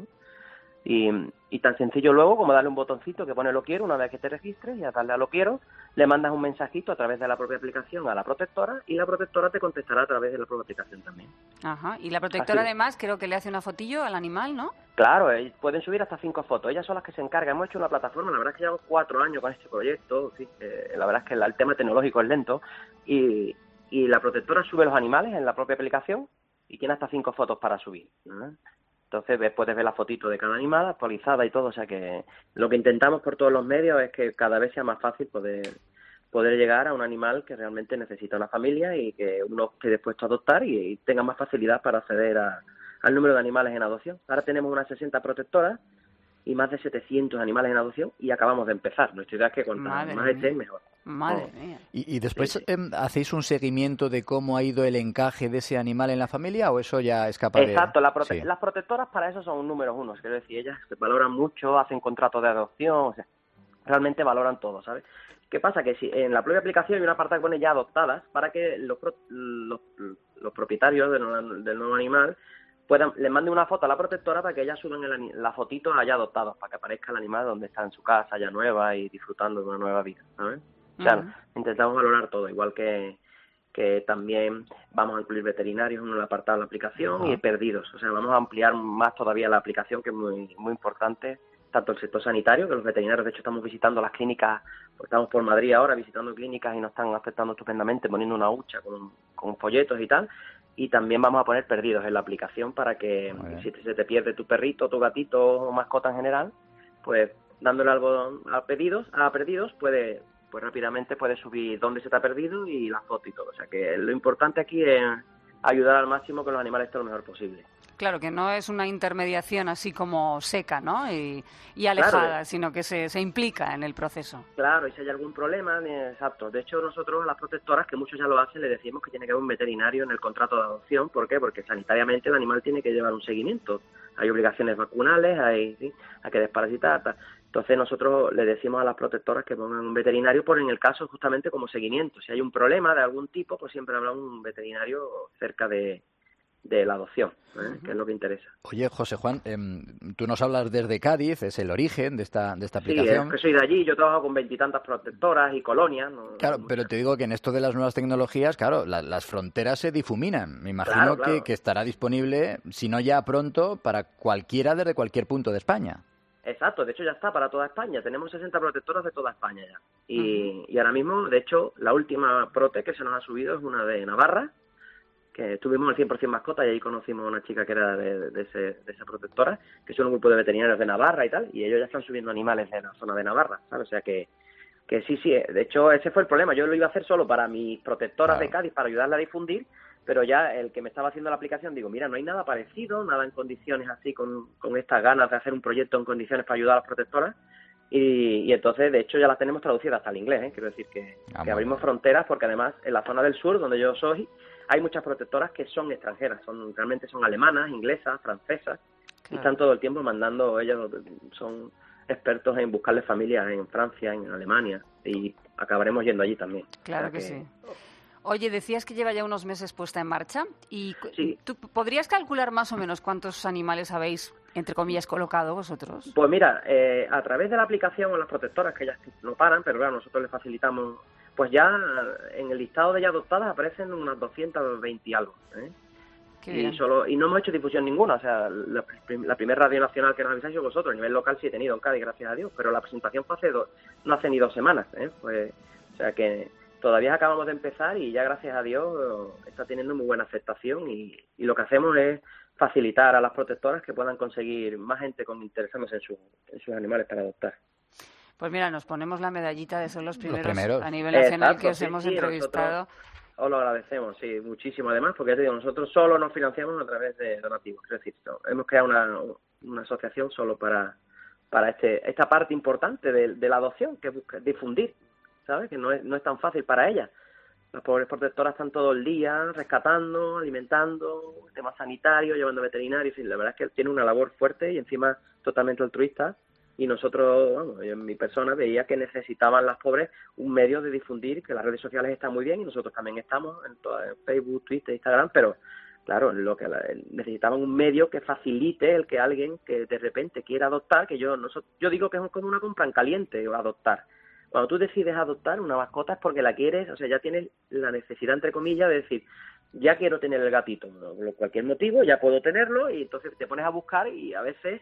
Y tan sencillo luego como darle un botoncito que pone lo quiero una vez que te registres, y a darle a lo quiero le mandas un mensajito a través de la propia aplicación a la protectora y la protectora te contestará a través de la propia aplicación también. Ajá. Y la protectora además creo que le hace una fotillo al animal, ¿no? Claro, pueden subir hasta 5 fotos. Ellas son las que se encargan. Hemos hecho una plataforma, la verdad es que llevamos 4 años con este proyecto. Sí, la verdad es que el tema tecnológico es lento y la protectora sube los animales en la propia aplicación y tiene hasta 5 fotos para subir, ¿no? Entonces puedes ver la fotito de cada animal actualizada y todo, o sea que lo que intentamos por todos los medios es que cada vez sea más fácil poder llegar a un animal que realmente necesita una familia y que uno esté dispuesto a adoptar y tenga más facilidad para acceder al número de animales en adopción. Ahora tenemos unas 60 protectoras y más de 700 animales en adopción y acabamos de empezar. Nuestra idea es que cuanto más estén, mejor. Madre mía. ¿Y después hacéis un seguimiento de cómo ha ido el encaje de ese animal en la familia o eso ya escapa de...? Exacto, las protectoras para eso son números unos, quiero decir, ellas valoran mucho, hacen contratos de adopción, o sea, realmente valoran todo, ¿sabes? ¿Qué pasa? Que si en la propia aplicación hay una parte que pone ya adoptadas para que los propietarios del nuevo animal le manden una foto a la protectora para que ellas suban la fotito allá adoptados, para que aparezca el animal donde está en su casa, ya nueva y disfrutando de una nueva vida, ¿sabes? O sea, intentamos valorar todo, igual que también vamos a incluir veterinarios en el apartado de la aplicación y perdidos. O sea, vamos a ampliar más todavía la aplicación, que es muy, muy importante, tanto el sector sanitario, que los veterinarios, de hecho, estamos visitando las clínicas, pues estamos por Madrid ahora visitando clínicas y nos están aceptando estupendamente, poniendo una hucha con folletos y tal. Y también vamos a poner perdidos en la aplicación para que si se te pierde tu perrito, tu gatito o mascota en general, pues dándole algo a perdidos, pues rápidamente puedes subir dónde se te ha perdido y la foto y todo. O sea que lo importante aquí es ayudar al máximo que los animales estén lo mejor posible. Claro, que no es una intermediación así como seca, ¿no? Y alejada, claro, sino que se implica en el proceso. Claro, y si hay algún problema, exacto. De hecho, nosotros a las protectoras, que muchos ya lo hacen, le decimos que tiene que haber un veterinario en el contrato de adopción. ¿Por qué? Porque sanitariamente el animal tiene que llevar un seguimiento. Hay obligaciones vacunales, hay que desparasitar, tal. Entonces nosotros le decimos a las protectoras que pongan un veterinario por en el caso justamente como seguimiento. Si hay un problema de algún tipo, pues siempre habrá un veterinario cerca de la adopción, que es lo que interesa. Oye, José Juan, tú nos hablas desde Cádiz, es el origen de esta aplicación. Sí, es que soy de allí, yo trabajo con 20 y tantas protectoras y colonias. Claro, pero te digo que en esto de las nuevas tecnologías, claro, las fronteras se difuminan. Me imagino claro. Que estará disponible, si no ya pronto, para cualquiera desde cualquier punto de España. Exacto, de hecho ya está para toda España, tenemos 60 protectoras de toda España ya. Y ahora mismo, de hecho, la última prote que se nos ha subido es una de Navarra, que estuvimos al 100% mascota y ahí conocimos a una chica que era de esa protectora, que son un grupo de veterinarios de Navarra y tal, y ellos ya están subiendo animales de la zona de Navarra, ¿sabes? O sea que sí, de hecho ese fue el problema, yo lo iba a hacer solo para mis protectoras de Cádiz, para ayudarle a difundir, pero ya el que me estaba haciendo la aplicación, digo, mira, no hay nada parecido, nada en condiciones así, con estas ganas de hacer un proyecto en condiciones para ayudar a las protectoras, Y entonces, de hecho, ya las tenemos traducidas hasta el inglés, quiero decir que abrimos fronteras, porque además en la zona del sur, donde yo soy, hay muchas protectoras que son extranjeras, realmente son alemanas, inglesas, francesas, y están todo el tiempo mandando, ellos son expertos en buscarle familias en Francia, en Alemania, y acabaremos yendo allí también. Claro que sí. Oye, decías que lleva ya unos meses puesta en marcha, y sí. ¿tú podrías calcular más o menos cuántos animales habéis, entre comillas, colocado vosotros? Pues mira, a través de la aplicación o las protectoras, que ellas no paran, pero claro, nosotros les facilitamos, pues ya en el listado de ya adoptadas aparecen unas 220 y algo, y no hemos hecho difusión ninguna. O sea, la primera radio nacional que nos avisáis vosotros, a nivel local sí he tenido en Cádiz, gracias a Dios, pero la presentación fue no hace ni 2 semanas, pues, o sea que todavía acabamos de empezar y ya gracias a Dios está teniendo muy buena aceptación, y lo que hacemos es facilitar a las protectoras que puedan conseguir más gente interesándose en sus animales para adoptar. Pues mira, nos ponemos la medallita de ser los primeros a nivel nacional que os hemos entrevistado. Os lo agradecemos, sí, muchísimo además, porque ya te digo, nosotros solo nos financiamos a través de donativos. Es decir, hemos creado una asociación solo para esta parte importante de la adopción, que es difundir, ¿sabes? Que no es tan fácil para ellas. Las pobres protectoras están todo el día rescatando, alimentando, temas sanitarios, llevando veterinarios, y la verdad es que tiene una labor fuerte y encima totalmente altruista. Y nosotros, yo en mi persona veía que necesitaban las pobres un medio de difundir, que las redes sociales están muy bien y nosotros también estamos en Facebook, Twitter, Instagram, pero claro, necesitaban un medio que facilite el que alguien que de repente quiera adoptar, que yo digo que es como una compra en caliente, adoptar. Cuando tú decides adoptar una mascota es porque la quieres, o sea, ya tienes la necesidad, entre comillas, de decir, ya quiero tener el gatito, por cualquier motivo, ya puedo tenerlo, y entonces te pones a buscar y a veces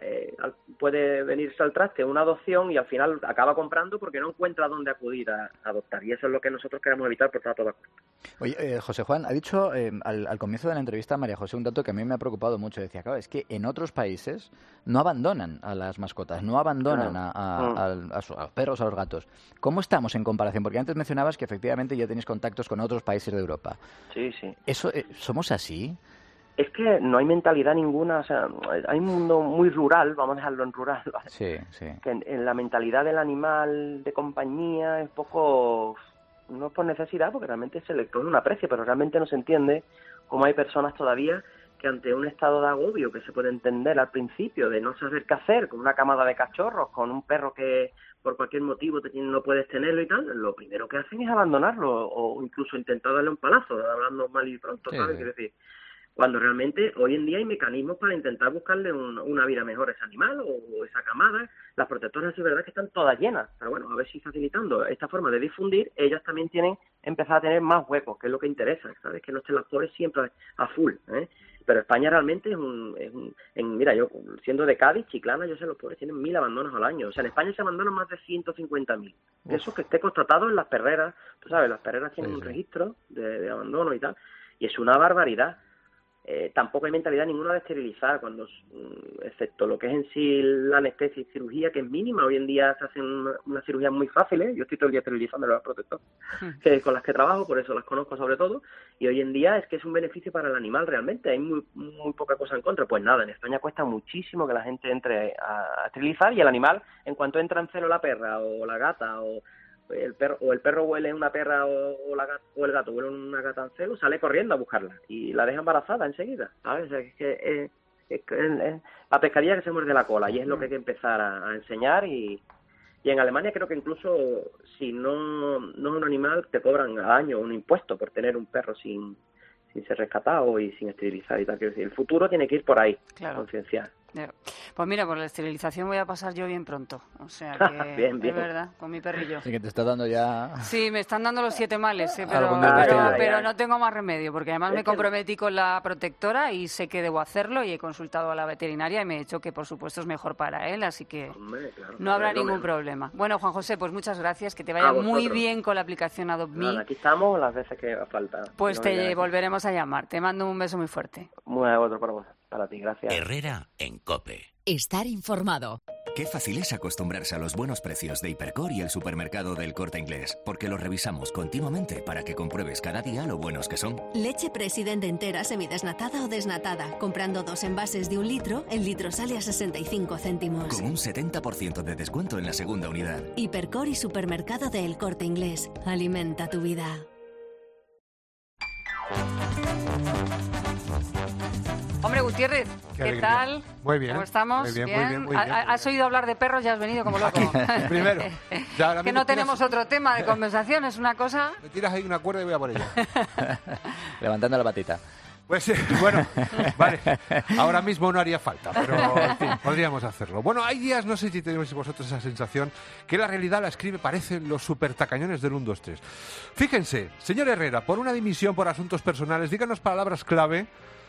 puede venirse al traste una adopción y al final acaba comprando porque no encuentra dónde acudir a adoptar, y eso es lo que nosotros queremos evitar por toda costa. Oye, José Juan, ha dicho al comienzo de la entrevista María José un dato que a mí me ha preocupado mucho. Decía, claro, es que en otros países no abandonan a las mascotas, no abandonan a los perros, a los gatos. ¿Cómo estamos en comparación? Porque antes mencionabas que efectivamente ya tenéis contactos con otros países de Europa. Sí. ¿Eso, ¿somos así? Es que no hay mentalidad ninguna, o sea, hay un mundo muy rural, vamos a dejarlo en rural, ¿vale? Sí. Que en la mentalidad del animal de compañía es poco, no es por necesidad, porque realmente se le pone un aprecio, pero realmente no se entiende cómo hay personas todavía que ante un estado de agobio que se puede entender al principio, de no saber qué hacer, con una camada de cachorros, con un perro que por cualquier motivo no puedes tenerlo y tal, lo primero que hacen es abandonarlo, o incluso intentar darle un palazo, hablando mal y pronto, ¿sabes? Quiero decir, cuando realmente hoy en día hay mecanismos para intentar buscarle una vida mejor a ese animal o esa camada. Las protectoras es verdad que están todas llenas, pero bueno, a ver si facilitando esta forma de difundir, ellas también empezar a tener más huecos, que es lo que interesa, ¿sabes? Que no estén las pobres siempre a full, Pero España realmente mira, yo siendo de Cádiz, Chiclana, yo sé, los pobres tienen 1.000 abandonos al año. O sea, en España se abandonan más de 150.000. Eso que esté constatado en las perreras, tú sabes, las perreras tienen un registro de abandono y tal, y es una barbaridad. Tampoco hay mentalidad ninguna de esterilizar, excepto lo que es en sí la anestesia y cirugía, que es mínima. Hoy en día se hacen unas cirugías muy fáciles. Yo estoy todo el día esterilizando las protectoras con las que trabajo, por eso las conozco sobre todo. Y hoy en día es que es un beneficio para el animal realmente. Hay muy poca cosa en contra. Pues nada, en España cuesta muchísimo que la gente entre a esterilizar, y el animal, en cuanto entra en celo la perra o la gata o el perro huele una perra o el gato huele una gata en celo, sale corriendo a buscarla y la deja embarazada enseguida, ¿sabes? O sea, es la pescadilla que se muerde la cola, y es lo que hay que empezar a enseñar. Y en Alemania creo que incluso si no es un animal, te cobran al año un impuesto por tener un perro sin ser rescatado y sin esterilizar y tal. Quiero decir, el futuro tiene que ir por ahí, concienciar. Pues mira, por la esterilización voy a pasar yo bien pronto. O sea que, bien. Es verdad, con mi perrillo. Sí, que te está dando ya... Sí, me están dando los 7 males, pero no tengo más remedio, porque además me comprometí con la protectora y sé que debo hacerlo, y he consultado a la veterinaria y me he dicho que por supuesto es mejor para él, así que no habrá ningún problema. Bueno, Juan José, pues muchas gracias, que te vaya muy bien con la aplicación AdoptMe. Aquí estamos las veces que falta. Pues te volveremos a llamar. Te mando un beso muy fuerte. Otro para ti, gracias. Herrera en COPE. Estar informado. Qué fácil es acostumbrarse a los buenos precios de Hipercor y el supermercado del Corte Inglés, porque los revisamos continuamente para que compruebes cada día lo buenos que son. Leche Presidente entera, semidesnatada o desnatada. Comprando 2 envases de 1 litro, el litro sale a 65 céntimos. Con un 70% de descuento en la segunda unidad. Hipercor y supermercado del Corte Inglés. Alimenta tu vida. Hombre, Gutiérrez, ¿qué tal? Muy bien. ¿Cómo estamos? Muy bien. ¿Has oído hablar de perros? Ya has venido como loco. Primero. Ya, que no tenemos otro tema de conversación, es una cosa... Me tiras ahí una cuerda y voy a por ella. Levantando la patita. Pues bueno, vale, ahora mismo no haría falta, pero en fin, podríamos hacerlo. Bueno, hay días, no sé si tenéis vosotros esa sensación, que la realidad la escribe, parecen los supertacañones del 1, 2, 3. Fíjense, señor Herrera, por una dimisión por asuntos personales, díganos palabras clave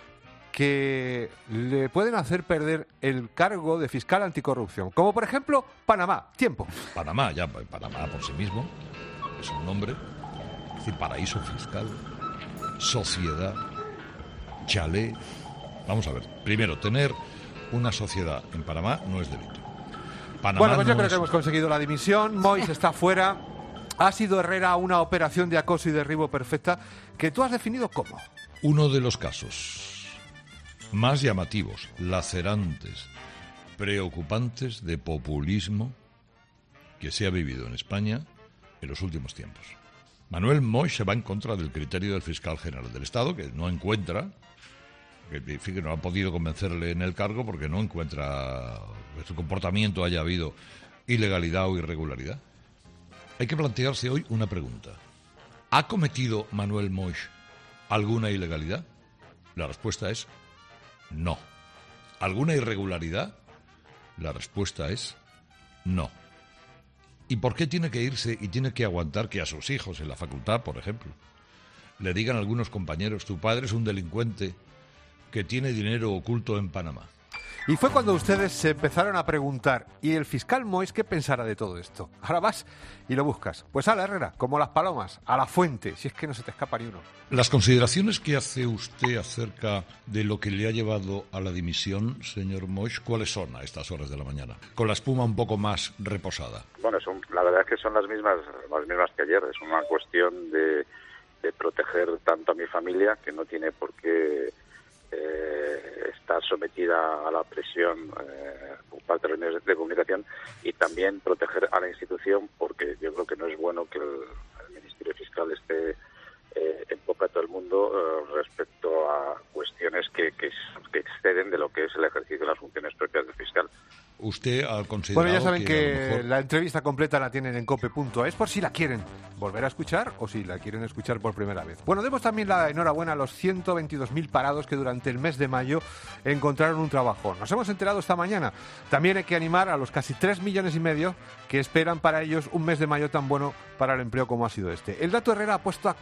que le pueden hacer perder el cargo de fiscal anticorrupción, como por ejemplo Panamá. Tiempo. Panamá por sí mismo es un nombre, es decir, paraíso fiscal, sociedad, chalet. Vamos a ver, primero, tener una sociedad en Panamá no es delito. Panamá bueno, pues yo no creo que hemos conseguido la dimisión. Mois está fuera. Ha sido Herrera una operación de acoso y derribo perfecta que tú has definido como uno de los casos más llamativos, lacerantes, preocupantes de populismo que se ha vivido en España en los últimos tiempos. Manuel Moix se va en contra del criterio del fiscal general del Estado, que no encuentra, que no ha podido convencerle en el cargo porque no encuentra que su comportamiento haya habido ilegalidad o irregularidad. Hay que plantearse hoy una pregunta. ¿Ha cometido Manuel Moix alguna ilegalidad? La respuesta es no. ¿Alguna irregularidad? La respuesta es no. ¿Y por qué tiene que irse y tiene que aguantar que a sus hijos en la facultad, por ejemplo, le digan a algunos compañeros, tu padre es un delincuente que tiene dinero oculto en Panamá? Y fue cuando ustedes se empezaron a preguntar, ¿y el fiscal Moix qué pensará de todo esto? Ahora vas y lo buscas. Pues a la Herrera, como las palomas, a la fuente, si es que no se te escapa ni uno. Las consideraciones que hace usted acerca de lo que le ha llevado a la dimisión, señor Moix, ¿cuáles son a estas horas de la mañana? Con la espuma un poco más reposada. Bueno, la verdad es que son las mismas que ayer. Es una cuestión de proteger tanto a mi familia, que no tiene por qué estar sometida a la presión por parte de los medios de comunicación, y también proteger a la institución, porque yo creo que no es bueno que el Ministerio Fiscal esté en boca de todo el mundo respecto a cuestiones que exceden de lo que es el ejercicio de las funciones propias del fiscal. Usted ha considerado... Bueno, ya saben que mejor... la entrevista completa la tienen en cope.es por si la quieren volver a escuchar o si la quieren escuchar por primera vez. Bueno, demos también la enhorabuena a los 122.000 parados que durante el mes de mayo encontraron un trabajo. Nos hemos enterado esta mañana. También hay que animar a los casi 3,5 millones que esperan para ellos un mes de mayo tan bueno para el empleo como ha sido este. El dato Herrera ha puesto a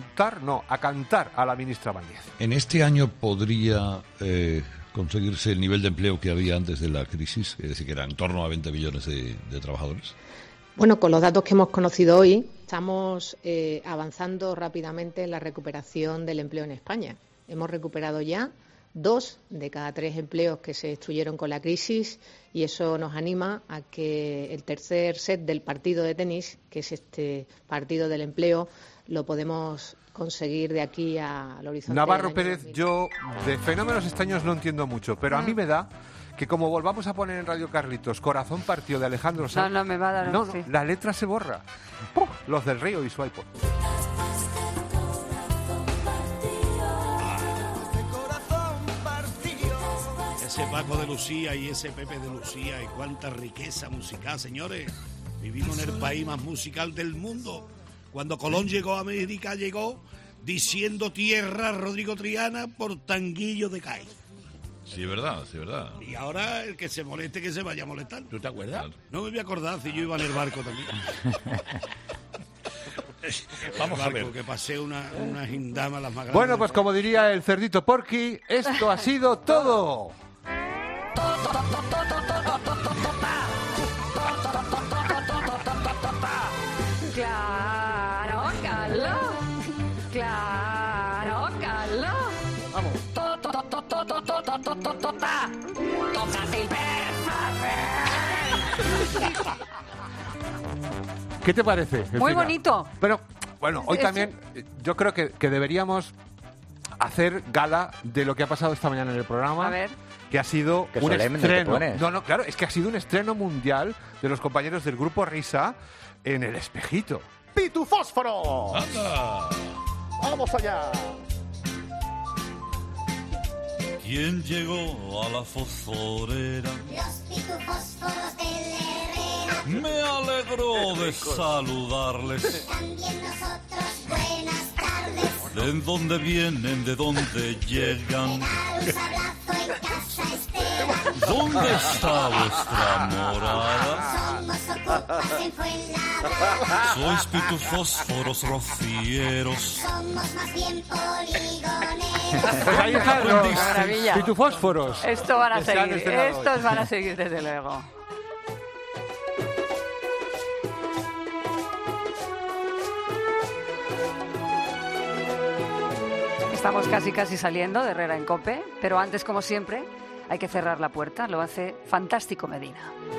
cantar a la ministra Báñez. En este año podría... conseguirse el nivel de empleo que había antes de la crisis, es decir, que era en torno a 20 millones de trabajadores? Bueno, con los datos que hemos conocido hoy, estamos avanzando rápidamente en la recuperación del empleo en España. Hemos recuperado ya 2 de cada 3 empleos que se destruyeron con la crisis, y eso nos anima a que el tercer set del partido de tenis, que es este partido del empleo, lo podemos conseguir de aquí al horizonte. Navarro Pérez, yo de fenómenos extraños no entiendo mucho, pero a mí me da que como volvamos a poner en Radio Carlitos Corazón Partido de Alejandro Sanz, no me va a dar sí. La letra se borra. ¡Pum! Los del Río y su iPod. Ese Paco de Lucía y ese Pepe de Lucía, y cuánta riqueza musical, señores. Vivimos en el país más musical del mundo. Cuando Colón llegó a América, llegó diciendo tierra Rodrigo Triana por Tanguillo de Cádiz. Sí, es verdad, sí, es verdad. Y ahora el que se moleste, que se vaya a molestar. ¿Tú te acuerdas? No me voy a acordar si yo iba en el barco también. Vamos a ver. Que pasé una gindama las más grandes. Bueno, pues como diría el cerdito Porky, esto ha sido todo. Claro, Carlos. Claro, Carlos. Vamos. Toca Silver. ¿Qué te parece? Muy bonito. Pero, bueno, hoy también yo creo que deberíamos hacer gala de lo que ha pasado esta mañana en el programa. A ver. Que ha sido Qué un solemne te estreno. pones. No, claro, es que ha sido un estreno mundial de los compañeros del grupo Risa en El Espejito. ¡Pitufósforo! ¡Anda! ¡Vamos allá! ¿Quién llegó a la fosforera? Los pitufósforos del Herrera. Me alegro de saludarles. También nosotros, buenas tardes. ¿De dónde vienen? ¿De dónde llegan? Daros abrazo en casa Estela. ¿Dónde está vuestra morada? Somos ocupas en Fuenlabrada. Sois pitufósforos rocieros. Somos más bien poligoneros. Pues ahí están los maravilla. pitufósforos. Esto van a que se han seguir, estrenado hoy. estos van a seguir desde luego. Estamos casi saliendo de Herrera en COPE, pero antes, como siempre, hay que cerrar la puerta. Lo hace Fantástico Medina.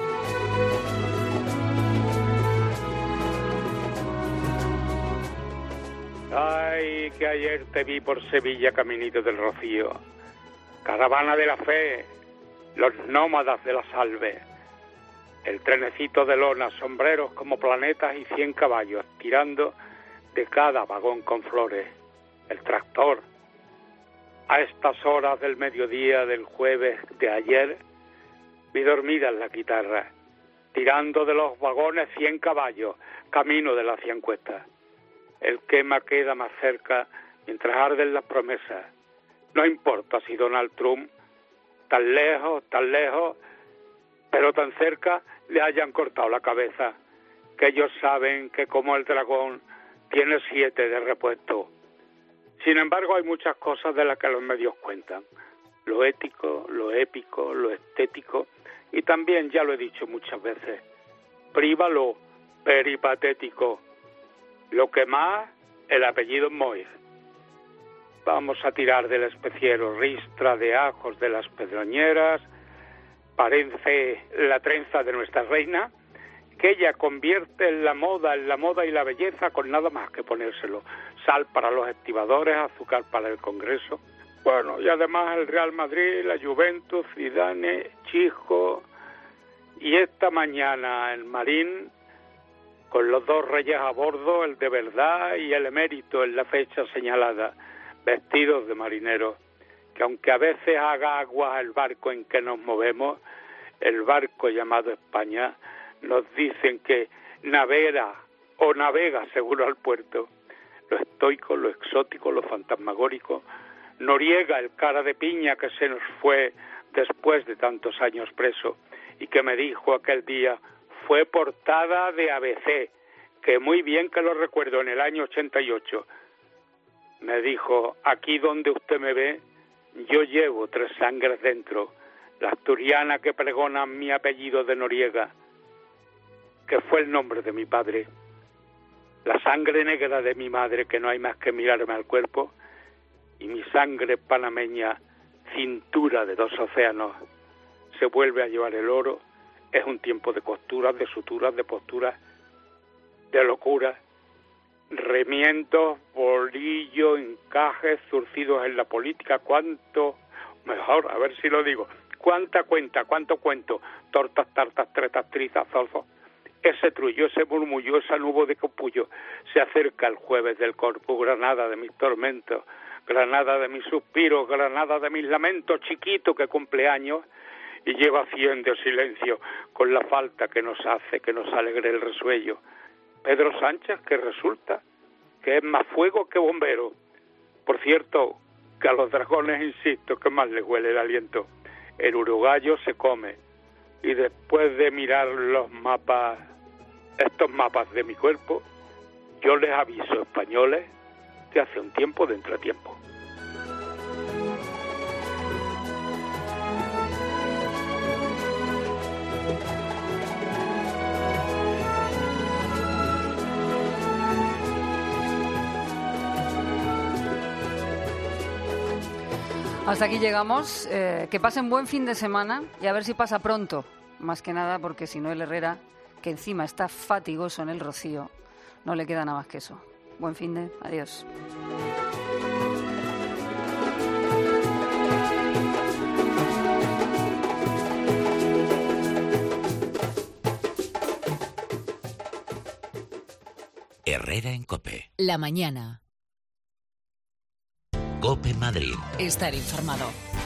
Ay, que ayer te vi por Sevilla, caminito del Rocío. Caravana de la fe, los nómadas de la salve. El trenecito de lona, sombreros como planetas y 100 caballos, tirando de cada vagón con flores. El tractor. A estas horas del mediodía del jueves de ayer, vi dormida en la guitarra, tirando de los vagones 100 caballos, camino de la Ciencuesta. El quema queda más cerca mientras arden las promesas. No importa si Donald Trump, tan lejos, pero tan cerca, le hayan cortado la cabeza, que ellos saben que como el dragón tiene 7 de repuesto. Sin embargo, hay muchas cosas de las que los medios cuentan. Lo ético, lo épico, lo estético y también, ya lo he dicho muchas veces, priva lo peripatético. Lo que más, el apellido Moir. Vamos a tirar del especiero ristra de ajos de las pedroñeras, parece la trenza de nuestra reina, que ella convierte en la moda y la belleza con nada más que ponérselo. Sal para los estibadores, azúcar para el Congreso. Bueno, y además el Real Madrid, la Juventus, Zidane, Chico, y esta mañana el Marín, con los 2 reyes a bordo, el de verdad y el emérito en la fecha señalada, vestidos de marineros, que aunque a veces haga aguas el barco en que nos movemos, el barco llamado España, nos dicen que navega seguro al puerto. Lo estoico, lo exótico, lo fantasmagórico. Noriega, el cara de piña que se nos fue después de tantos años preso y que me dijo aquel día, fue portada de ABC, que muy bien que lo recuerdo, en el año 88. Me dijo, aquí donde usted me ve, yo llevo 3 sangres dentro, la asturiana que pregona mi apellido de Noriega, que fue el nombre de mi padre, la sangre negra de mi madre, que no hay más que mirarme al cuerpo, y mi sangre panameña, cintura de 2 océanos, se vuelve a llevar el oro. Es un tiempo de costuras, de suturas, de posturas, de locuras, remiendos, bolillos, encajes, zurcidos en la política. Cuánto, mejor, a ver si lo digo, cuánta cuenta, cuánto cuento, tortas, tartas, tretas, trizas, zolfos. Ese trullo, ese murmullo, esa nube de capullo, se acerca el jueves del Corpus, Granada de mis tormentos, Granada de mis suspiros, Granada de mis lamentos, chiquito que cumple años y lleva haciendo silencio con la falta que nos hace que nos alegre el resuello. Pedro Sánchez, que resulta que es más fuego que bombero. Por cierto, que a los dragones insisto que más les huele el aliento. El uruguayo se come y después de mirar los mapas, estos mapas de mi cuerpo, yo les aviso, españoles, que hace un tiempo de entretiempo. Hasta aquí llegamos. Que pasen buen fin de semana y a ver si pasa pronto. más que nada porque si no el Herrera, que encima está fatigoso en el Rocío, no le queda nada más que eso. Buen finde, adiós. Herrera en COPE. La mañana. COPE Madrid. Estar informado.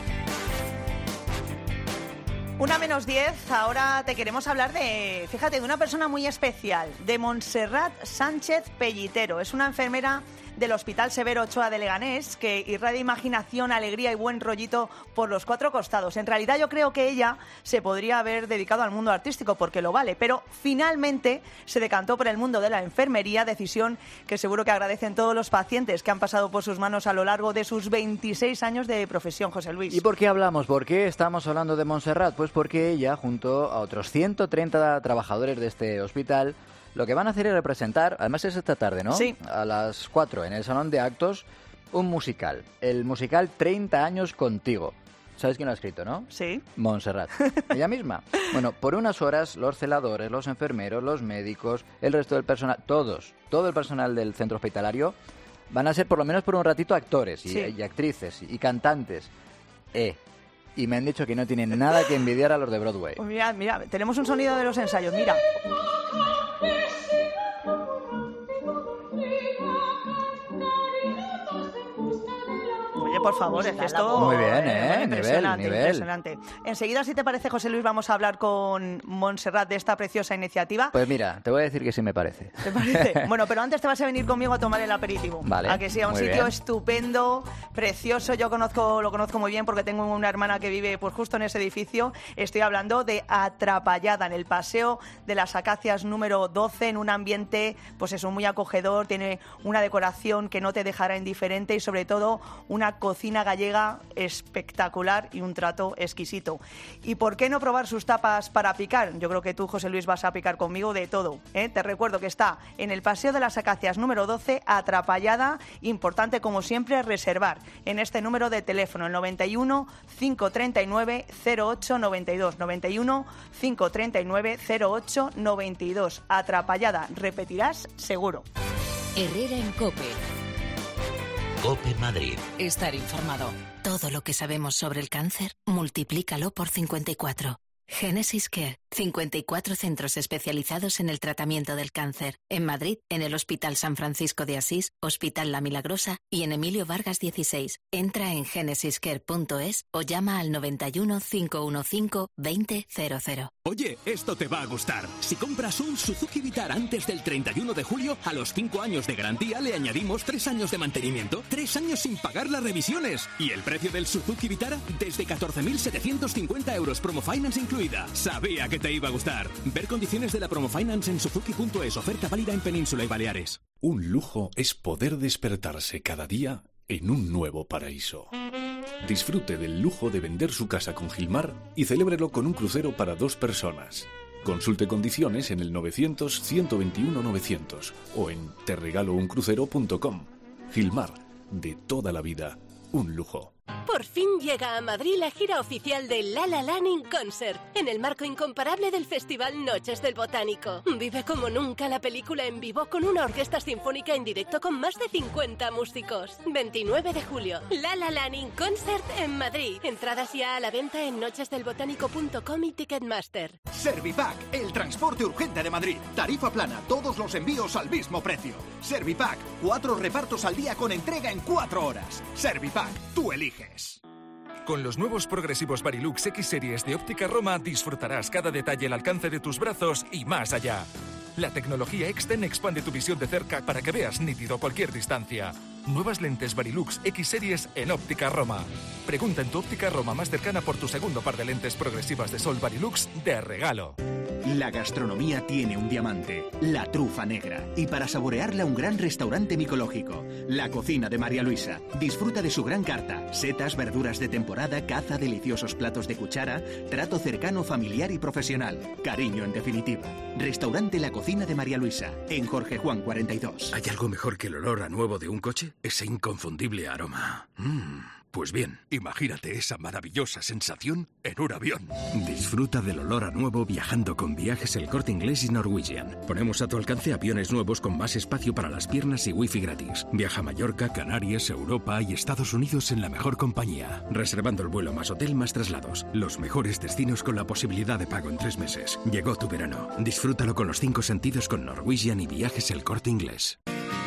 1:10, ahora te queremos hablar de, fíjate, de una persona muy especial, de Montserrat Sánchez Pellitero. Es una enfermera del Hospital Severo Ochoa de Leganés que irradia imaginación, alegría y buen rollito por los 4 costados. En realidad yo creo que ella se podría haber dedicado al mundo artístico porque lo vale, pero finalmente se decantó por el mundo de la enfermería, decisión que seguro que agradecen todos los pacientes que han pasado por sus manos a lo largo de sus 26 años de profesión, José Luis. ¿Y por qué hablamos? ¿Por qué estamos hablando de Montserrat? Pues porque ella, junto a otros 130 trabajadores de este hospital, lo que van a hacer es representar, además es esta tarde, ¿no? Sí. A las 4 en el Salón de Actos, un musical. El musical 30 años contigo. ¿Sabes quién lo ha escrito, no? Sí. Montserrat. Ella misma. Bueno, por unas horas los celadores, los enfermeros, los médicos, el resto del personal, todo el personal del centro hospitalario van a ser por lo menos por un ratito actores y actrices y cantantes. Y me han dicho que no tienen nada que envidiar a los de Broadway. Pues mira, tenemos un sonido de los ensayos, mira. Oye, por favor, es que esto... Muy bien, impresionante, nivel. impresionante. Enseguida, si te parece, José Luis, vamos a hablar con Montserrat de esta preciosa iniciativa. Pues mira, te voy a decir que sí me parece. ¿Te parece? Bueno, pero antes te vas a venir conmigo a tomar el aperitivo. Vale. A que sí, a un muy sitio bien. estupendo, precioso. Yo lo conozco muy bien porque tengo una hermana que vive pues justo en ese edificio. Estoy hablando de Atrapallada, en el Paseo de las Acacias número 12, en un ambiente, pues eso, muy acogedor. Tiene una decoración que no te dejará indiferente y sobre todo una cocina gallega espectacular y un trato exquisito. ¿Y por qué no probar sus tapas para picar? Yo creo que tú, José Luis, vas a picar conmigo de todo, ¿eh? Te recuerdo que está en el Paseo de las Acacias número 12, Atrapallada. Importante, como siempre, reservar en este número de teléfono, el 91 539 08 92. 91 539 08 92. Atrapallada, repetirás seguro. Herrera en COPE. COPE Madrid. Estar informado. Todo lo que sabemos sobre el cáncer, multiplícalo por 54. Genesis Care, 54 centros especializados en el tratamiento del cáncer. En Madrid, en el Hospital San Francisco de Asís, Hospital La Milagrosa y en Emilio Vargas 16. Entra en genesiscare.es o llama al 91 515 2000. Oye, esto te va a gustar. Si compras un Suzuki Vitara antes del 31 de julio, a los 5 años de garantía le añadimos 3 años de mantenimiento, 3 años sin pagar las revisiones. Y el precio del Suzuki Vitara, desde 14.750 euros, promo finance incluida. Sabía que te iba a gustar. Ver condiciones de la promo finance en suzuki.es. Oferta válida en Península y Baleares. Un lujo es poder despertarse cada día en un nuevo paraíso. Disfrute del lujo de vender su casa con Gilmar y celébrelo con un crucero para 2 personas. Consulte condiciones en el 900-121-900 o en terregalouncrucero.com. Gilmar, de toda la vida, un lujo. Por fin llega a Madrid la gira oficial de La La Land in Concert, en el marco incomparable del Festival Noches del Botánico. Vive como nunca la película en vivo con una orquesta sinfónica en directo con más de 50 músicos. 29 de julio, La La Land in Concert en Madrid. Entradas ya a la venta en nochesdelbotánico.com y Ticketmaster. Servipack, el transporte urgente de Madrid. Tarifa plana, todos los envíos al mismo precio. Servipack, 4 repartos al día con entrega en 4 horas. Servipack, tú eliges. Con los nuevos progresivos Varilux X Series de Óptica Roma disfrutarás cada detalle al alcance de tus brazos y más allá. La tecnología Exten expande tu visión de cerca para que veas nítido cualquier distancia. Nuevas lentes Varilux X Series en Óptica Roma. Pregunta en tu Óptica Roma más cercana por tu segundo par de lentes progresivas de sol Varilux de regalo. La gastronomía tiene un diamante, la trufa negra. Y para saborearla, un gran restaurante micológico. La cocina de María Luisa. Disfruta de su gran carta. Setas, verduras de temporada, caza, deliciosos platos de cuchara, trato cercano, familiar y profesional. Cariño, en definitiva. Restaurante La Cocina de María Luisa, en Jorge Juan 42. ¿Hay algo mejor que el olor a nuevo de un coche? Ese inconfundible aroma. Pues bien, imagínate esa maravillosa sensación en un avión. Disfruta del olor a nuevo viajando con Viajes El Corte Inglés y Norwegian. Ponemos a tu alcance aviones nuevos con más espacio para las piernas y wifi gratis. Viaja a Mallorca, Canarias, Europa y Estados Unidos en la mejor compañía. Reservando el vuelo más hotel más traslados. Los mejores destinos con la posibilidad de pago en 3 meses. Llegó tu verano. Disfrútalo con los 5 sentidos con Norwegian y Viajes El Corte Inglés.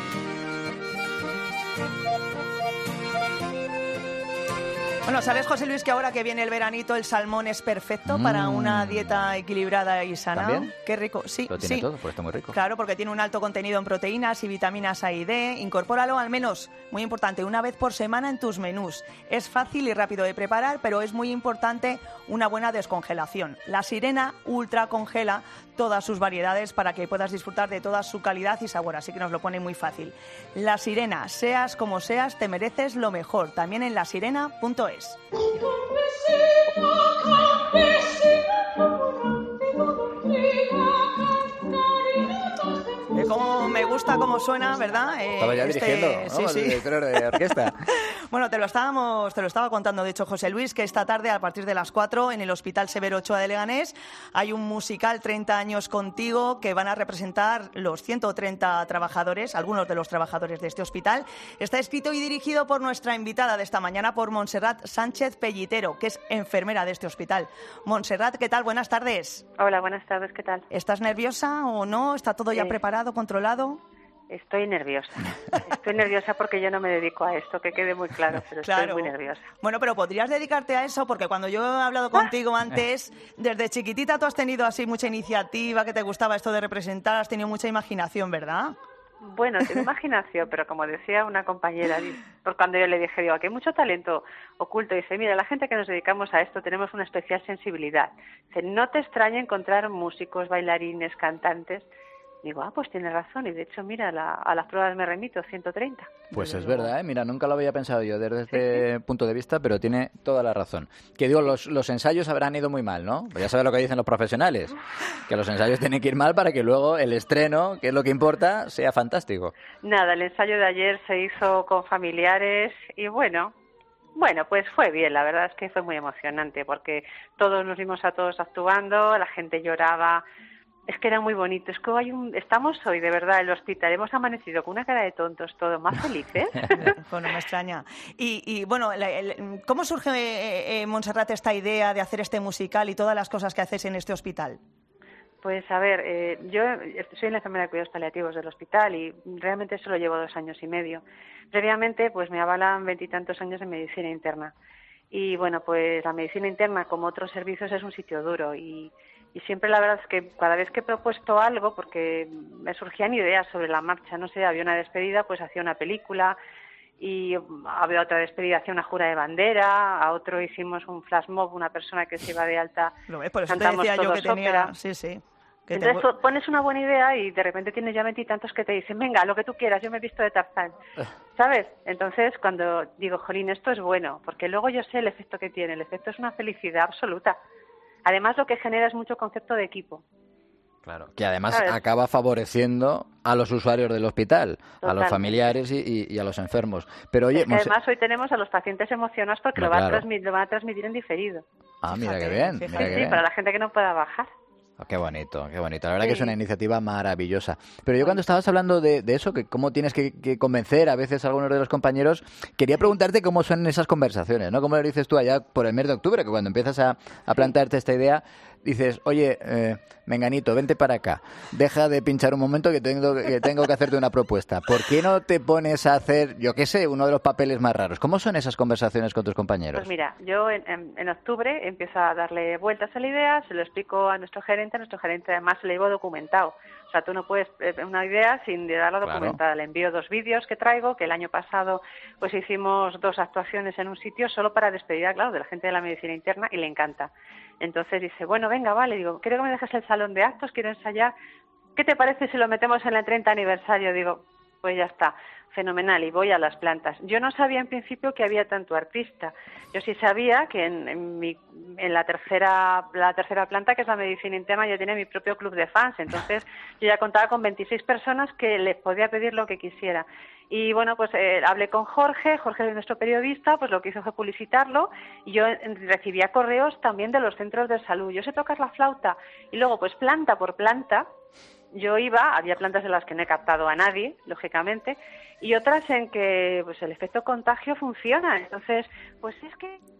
Bueno, ¿sabes, José Luis, que ahora que viene el veranito el salmón es perfecto para una dieta equilibrada y sana? ¿También? Qué rico, sí. Lo tiene sí. todo, pues está muy rico. Claro, porque tiene un alto contenido en proteínas y vitaminas A y D. Incorpóralo al menos, muy importante, una vez por semana en tus menús. Es fácil y rápido de preparar, pero es muy importante una buena descongelación. La Sirena ultra congela todas sus variedades para que puedas disfrutar de toda su calidad y sabor, así que nos lo pone muy fácil. La Sirena, seas como seas, te mereces lo mejor. También en lasirena.es. Como me gusta cómo suena, ¿verdad? Estaba ya dirigiendo, ¿no? Sí, sí. El director de orquesta. Bueno, te lo estaba contando, de hecho, José Luis, que esta tarde, a partir de las 4, en el Hospital Severo Ochoa de Leganés, hay un musical 30 años contigo que van a representar los 130 trabajadores, algunos de los trabajadores de este hospital. Está escrito y dirigido por nuestra invitada de esta mañana, por Montserrat Sánchez Pellitero, que es enfermera de este hospital. Montserrat, ¿qué tal? Buenas tardes. Hola, buenas tardes, ¿qué tal? ¿Estás nerviosa o no? ¿Está todo ya preparado, controlado? Estoy nerviosa. Estoy nerviosa porque yo no me dedico a esto, que quede muy claro, pero Claro. estoy muy nerviosa. Bueno, pero podrías dedicarte a eso, porque cuando yo he hablado contigo antes, desde chiquitita tú has tenido así mucha iniciativa, que te gustaba esto de representar, has tenido mucha imaginación, ¿verdad? Bueno, tengo imaginación, pero como decía una compañera, por cuando yo le dije, digo, aquí hay mucho talento oculto, dice, mira, la gente que nos dedicamos a esto tenemos una especial sensibilidad. Dice, no te extraña encontrar músicos, bailarines, cantantes. Digo, pues tienes razón, y de hecho, mira, a las pruebas me remito, 130. Pues es verdad, ¿eh? Mira, nunca lo había pensado yo desde este punto de vista, pero tiene toda la razón. Que digo, los ensayos habrán ido muy mal, ¿no? Pues ya sabes lo que dicen los profesionales, que los ensayos tienen que ir mal para que luego el estreno, que es lo que importa, sea fantástico. Nada, el ensayo de ayer se hizo con familiares y bueno, pues fue bien, la verdad es que fue muy emocionante porque todos nos vimos a todos actuando, la gente lloraba. Es que era muy bonito, es que estamos hoy, de verdad, en el hospital, hemos amanecido con una cara de tontos, todos más felices. Bueno, me extraña. Y bueno, ¿cómo surge, Montserrat, esta idea de hacer este musical y todas las cosas que haces en este hospital? Pues a ver, yo soy la enfermera de cuidados paliativos del hospital y realmente solo llevo 2 años y medio. Previamente, pues me avalan 20 y tantos años de medicina interna. Y bueno, pues la medicina interna, como otros servicios, es un sitio duro y siempre la verdad es que cada vez que he propuesto algo, porque me surgían ideas sobre la marcha, no sé, había una despedida, pues hacía una película, y había otra despedida, hacía una jura de bandera, a otro hicimos un flash mob, una persona que se iba de alta, ¿Lo ves? Por eso te cantamos decía yo todos que tenía... ópera. Sí. Entonces pones una buena idea y de repente tienes ya 20 y tantos que te dicen, venga, lo que tú quieras, yo me he visto de Tarzán, ¿sabes? Entonces cuando digo, jolín, esto es bueno, porque luego yo sé el efecto que tiene, el efecto es una felicidad absoluta. Además, lo que genera es mucho concepto de equipo. Claro. Que además ¿sabes? acaba favoreciendo a los usuarios del hospital, a los Totalmente. familiares y a los enfermos. Pero oye, Es que además hoy tenemos a los pacientes emocionados porque No, lo van claro. a transmitir en diferido. mira qué bien, mira qué Sí, bien. para la gente que no pueda bajar. Qué bonito, qué bonito. La verdad que es Sí. una iniciativa maravillosa. Pero yo cuando estabas hablando de eso, que cómo tienes que convencer a veces a algunos de los compañeros, quería preguntarte cómo son esas conversaciones, ¿no? ¿Cómo lo dices tú allá por el mes de octubre, que cuando empiezas a plantearte esta idea, dices, oye, Menganito, vente para acá, deja de pinchar un momento que tengo que hacerte una propuesta. ¿Por qué no te pones a hacer, yo qué sé, uno de los papeles más raros? ¿Cómo son esas conversaciones con tus compañeros? Pues mira, yo en octubre empiezo a darle vueltas a la idea, se lo explico a nuestro gerente además se lo llevo documentado. O sea, tú no puedes una idea sin darla documentada. Le envío 2 vídeos que traigo, que el año pasado pues hicimos 2 actuaciones en un sitio solo para despedida, claro, de la gente de la medicina interna y le encanta. Entonces dice, bueno, venga, vale, digo, quiero que me dejes el salón de actos, quiero ensayar. ¿Qué te parece si lo metemos en el 30 aniversario? Digo, Pues ya está, fenomenal, y voy a las plantas. Yo no sabía en principio que había tanto artista. Yo sí sabía que en la tercera planta, que es la medicina interna, yo tenía mi propio club de fans. Entonces yo ya contaba con 26 personas que les podía pedir lo que quisiera. Y bueno, pues hablé con Jorge es nuestro periodista, pues lo que hizo fue publicitarlo, y yo recibía correos también de los centros de salud. Yo sé tocar la flauta, y luego pues planta por planta, yo iba, había plantas en las que no he captado a nadie, lógicamente, y otras en que pues el efecto contagio funciona. Entonces, pues es que